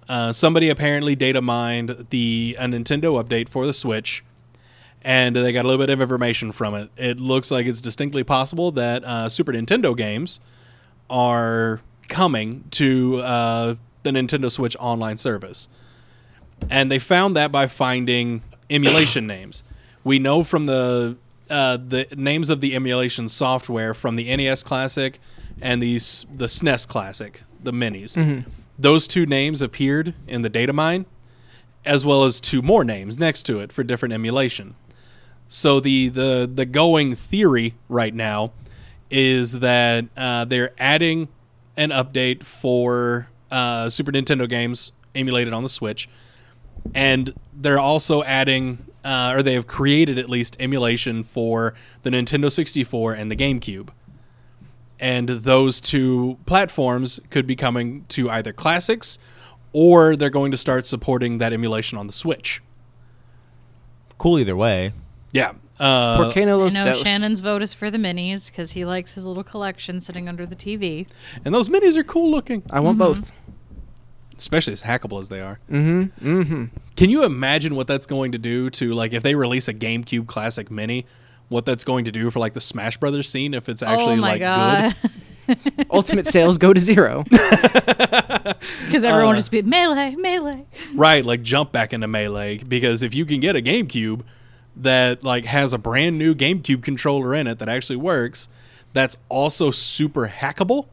Somebody apparently data mined a Nintendo update for the Switch, and they got a little bit of information from it. It looks like it's distinctly possible that Super Nintendo games are coming to the Nintendo Switch online service. And they found that by finding emulation names. We know from the names of the emulation software from the NES Classic and the SNES Classic, the minis. Mm-hmm. Those two names appeared in the data mine, as well as two more names next to it for different emulation. So the going theory right now is that they're adding an update for Super Nintendo games emulated on the Switch, and they're also adding, or they have created at least, emulation for the Nintendo 64 and the GameCube. And those two platforms could be coming to either classics, or they're going to start supporting that emulation on the Switch. Cool either way. Yeah. Porcano Los I know Dos. Shannon's vote is for the minis because he likes his little collection sitting under the TV. And those minis are cool looking. I want both. Especially as hackable as they are. Mm-hmm. Mm-hmm. Can you imagine what that's going to do to, like, if they release a GameCube Classic Mini, what that's going to do for, like, the Smash Brothers scene if it's actually, good? Ultimate sales go to zero. Because everyone will just be melee. Right, like, jump back into Melee. Because if you can get a GameCube that, like, has a brand new GameCube controller in it that actually works, that's also super hackable,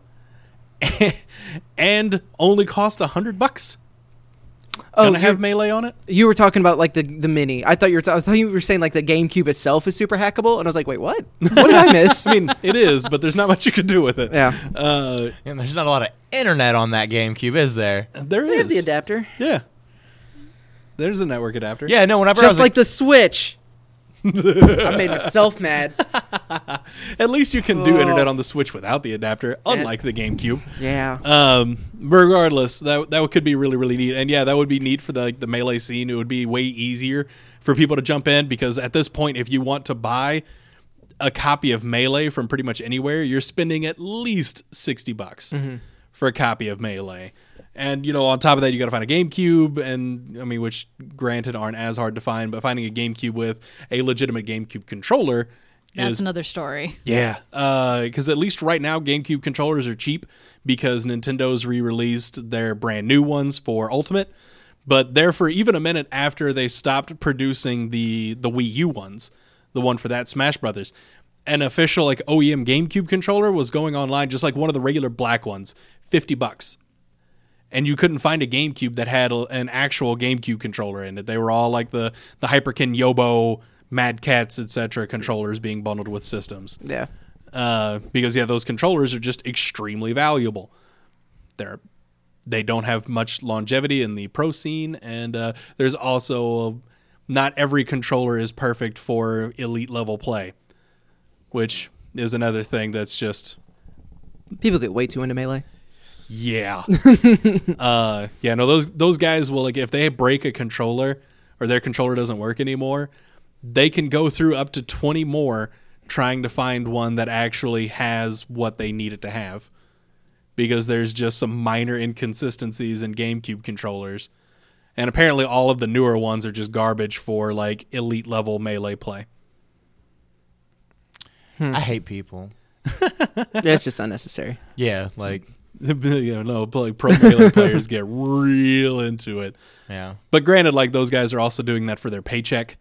and only cost $100. Gonna have Melee on it? You were talking about like the mini. I thought you were saying like the GameCube itself is super hackable, and I was like, wait, what? What did I miss? I mean, it is, but there's not much you can do with it. Yeah. And there's not a lot of internet on that GameCube, is there? There They is. have the adapter, Yeah. There's a network adapter. Yeah, no, whenever I was just like the Switch. I made myself mad. At least you can do internet on the Switch without the adapter, unlike the GameCube. Yeah. Regardless, that could be really, really neat. And yeah, that would be neat for the Melee scene. It would be way easier for people to jump in, because at this point, if you want to buy a copy of Melee from pretty much anywhere, you're spending at least $60 for a copy of Melee. And, on top of that, you got to find a GameCube, and I mean, which granted aren't as hard to find, but finding a GameCube with a legitimate GameCube controller That's is another story. yeah, because at least right now, GameCube controllers are cheap because Nintendo's re-released their brand new ones for Ultimate. But they're for even a minute after they stopped producing the Wii U ones, the one for that Smash Brothers. An official like OEM GameCube controller was going online, just like one of the regular black ones, $50. And you couldn't find a GameCube that had an actual GameCube controller in it. They were all like the Hyperkin Yobo, Mad Cats, etc. controllers being bundled with systems. Yeah. Because those controllers are just extremely valuable. They don't have much longevity in the pro scene, and there's also not every controller is perfect for elite level play, which is another thing that's just People get way too into Melee. yeah. Those guys will, like, if they break a controller or their controller doesn't work anymore, they can go through up to 20 more trying to find one that actually has what they need it to have, because there's just some minor inconsistencies in GameCube controllers. And apparently all of the newer ones are just garbage for, like, elite level Melee play. I hate people. It's just unnecessary. Yeah, like, Pro Melee players get real into it. yeah. But granted, like, those guys are also doing that for their paycheck,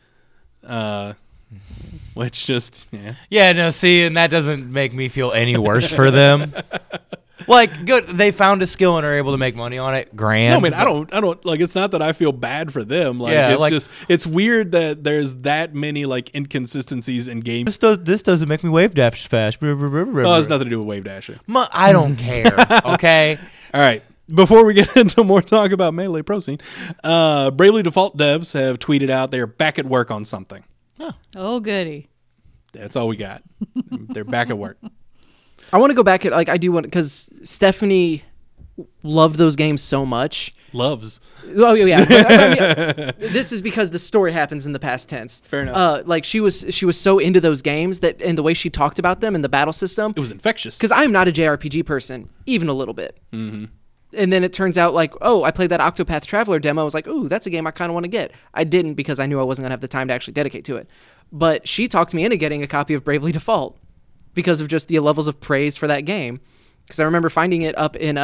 which just, yeah. Yeah, no, see, and that doesn't make me feel any worse for them. Like, good, they found a skill and are able to make money on it. Grand. No, I mean, I don't like. It's not that I feel bad for them. Like, Yeah, it's like- just, it's weird that there's that many like inconsistencies in games. This doesn't make me wave dash fast. Oh, it has nothing to do with Wave Dasher. I don't care. Okay. All right. Before we get into more talk about Melee Pro Scene, Bravely Default devs have tweeted out they're back at work on something. Oh, goody. That's all we got. They're back at work. I want to go back at I do want, because Stephanie loved those games so much. Loves. Oh yeah. I mean, this is because the story happens in the past tense. Fair enough. Like she was so into those games that, and the way she talked about them and the battle system. It was infectious. Because I'm not a JRPG person, even a little bit. Mm-hmm. and then it turns out like, oh, I played that Octopath Traveler demo. I was like, ooh, that's a game I kind of want to get. I didn't because I knew I wasn't going to have the time to actually dedicate to it. But she talked me into getting a copy of Bravely Default because of just the levels of praise for that game. Because I remember finding it up in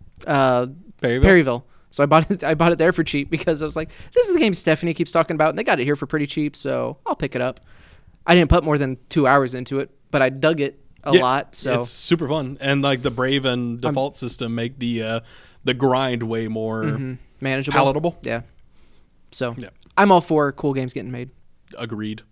Perryville. So I bought it there for cheap because I was like, this is the game Stephanie keeps talking about, and they got it here for pretty cheap, so I'll pick it up. I didn't put more than 2 hours into it, but I dug it a lot. So it's super fun, and like the Brave and Default system make the grind way more manageable, palatable. Yeah. So I'm all for cool games getting made. Agreed.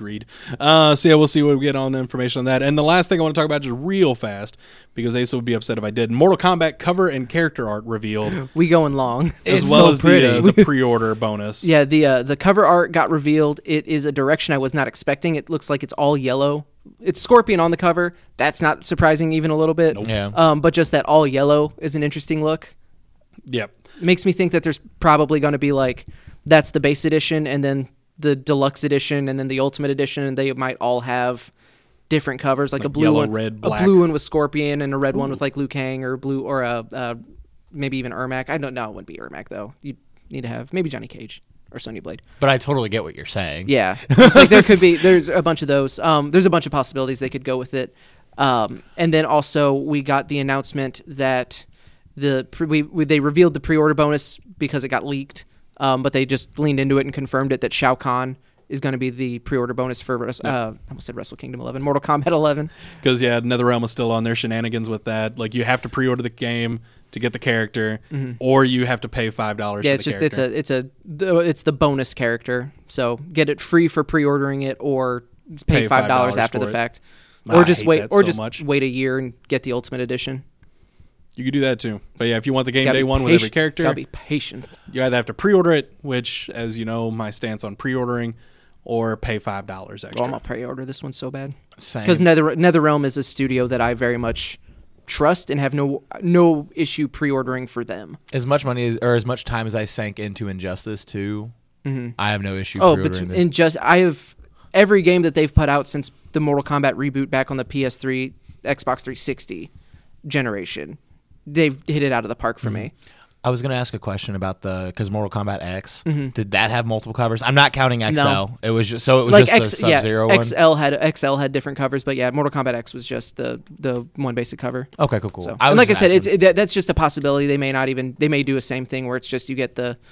So yeah, we'll see what we get on information on that. And the last thing I want to talk about just real fast, because Asa would be upset if I did. Mortal Kombat cover and character art revealed. We going long. As It's well so as pretty. the pre-order bonus. Yeah, the cover art got revealed. It is a direction I was not expecting. It looks like it's all yellow. It's Scorpion on the cover. That's not surprising even a little bit. Nope. Yeah. But just that all yellow is an interesting look. Yep. Makes me think that there's probably going to be like, that's the base edition, and then the deluxe edition, and then the ultimate edition, and they might all have different covers, like a blue yellow, one, red, a black. blue one with Scorpion, and a red one with like Liu Kang or blue, or maybe even Ermac. I don't know. It wouldn't be Ermac though. You need to have maybe Johnny Cage or Sonya Blade. But I totally get what you're saying. Yeah, it's like there's a bunch of those. There's a bunch of possibilities they could go with it. And then also we got the announcement that they revealed the pre-order bonus because it got leaked. But they just leaned into it and confirmed it that Shao Kahn is going to be the pre-order bonus for I almost said Wrestle Kingdom 11, Mortal Kombat 11. Because NetherRealm is still on their shenanigans with that. Like you have to pre-order the game to get the character, or you have to pay $5 Yeah, for it's the just character. it's the bonus character. So get it free for pre-ordering it, or pay $5 after for the it. fact, I or just hate wait, that or so just much. wait a year and get the ultimate edition. You could do that too. But yeah, if you want the game Gotta day be one with every patient. character, Gotta be patient. you either have to pre-order it, which, as you know, my stance on pre-ordering, or pay $5 extra. Oh, I'm gonna pre-order this one so bad Same. because NetherRealm is a studio that I very much trust and have no issue pre-ordering for them. As much money or as much time as I sank into Injustice 2, I have no issue Oh, but pre-ordering I have every game that they've put out since the Mortal Kombat reboot back on the PS3, Xbox 360 generation. They've hit it out of the park for me. I was going to ask a question about because Mortal Kombat X, did that have multiple covers? I'm not counting XL. No. It was just the Sub-Zero one. XL had different covers, but yeah, Mortal Kombat X was just the one basic cover. Okay, cool. So, was and like I just said, asking. that's just a possibility. They may do a same thing where it's just you get the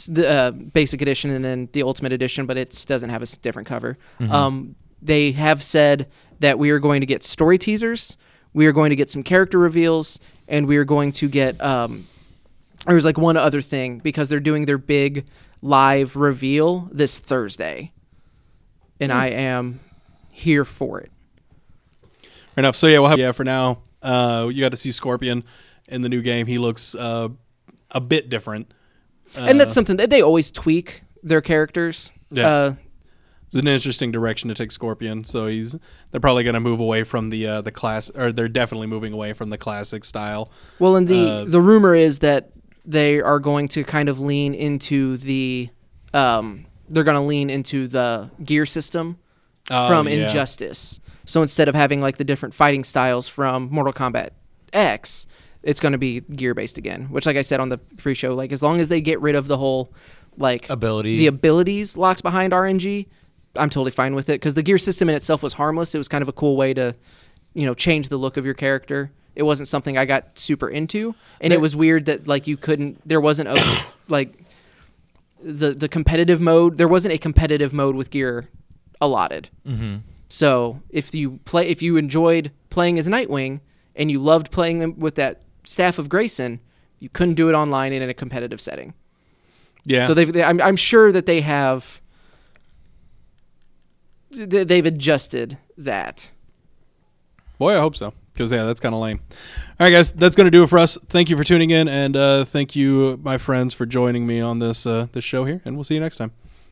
basic edition and then the ultimate edition, but it doesn't have a different cover. They have said that we are going to get story teasers, we are going to get some character reveals, and we are going to get there's like one other thing because they're doing their big live reveal this Thursday, and I am here for it. Fair enough. So yeah, we'll have for now. You got to see Scorpion in the new game. He looks a bit different. And that's something that they always tweak their characters. Yeah. It's an interesting direction to take Scorpion. So they're probably going to move away from the class, or they're definitely moving away from the classic style. Well, and the rumor is that they are going to kind of lean into the gear system from Injustice. So instead of having like the different fighting styles from Mortal Kombat X, it's going to be gear based again. Which, like I said on the pre-show, like as long as they get rid of the whole like the abilities locked behind RNG, I'm totally fine with it because the gear system in itself was harmless. It was kind of a cool way to, change the look of your character. It wasn't something I got super into, and it was weird that like there wasn't a like the competitive mode. There wasn't a competitive mode with gear allotted. Mm-hmm. So if you enjoyed playing as Nightwing and you loved playing them with that Staff of Grayson, you couldn't do it online and in a competitive setting. Yeah. So I'm sure that they've adjusted that. Boy, I hope so. Because, that's kind of lame. All right, guys, that's going to do it for us. Thank you for tuning in, and thank you, my friends, for joining me on this show here, and we'll see you next time.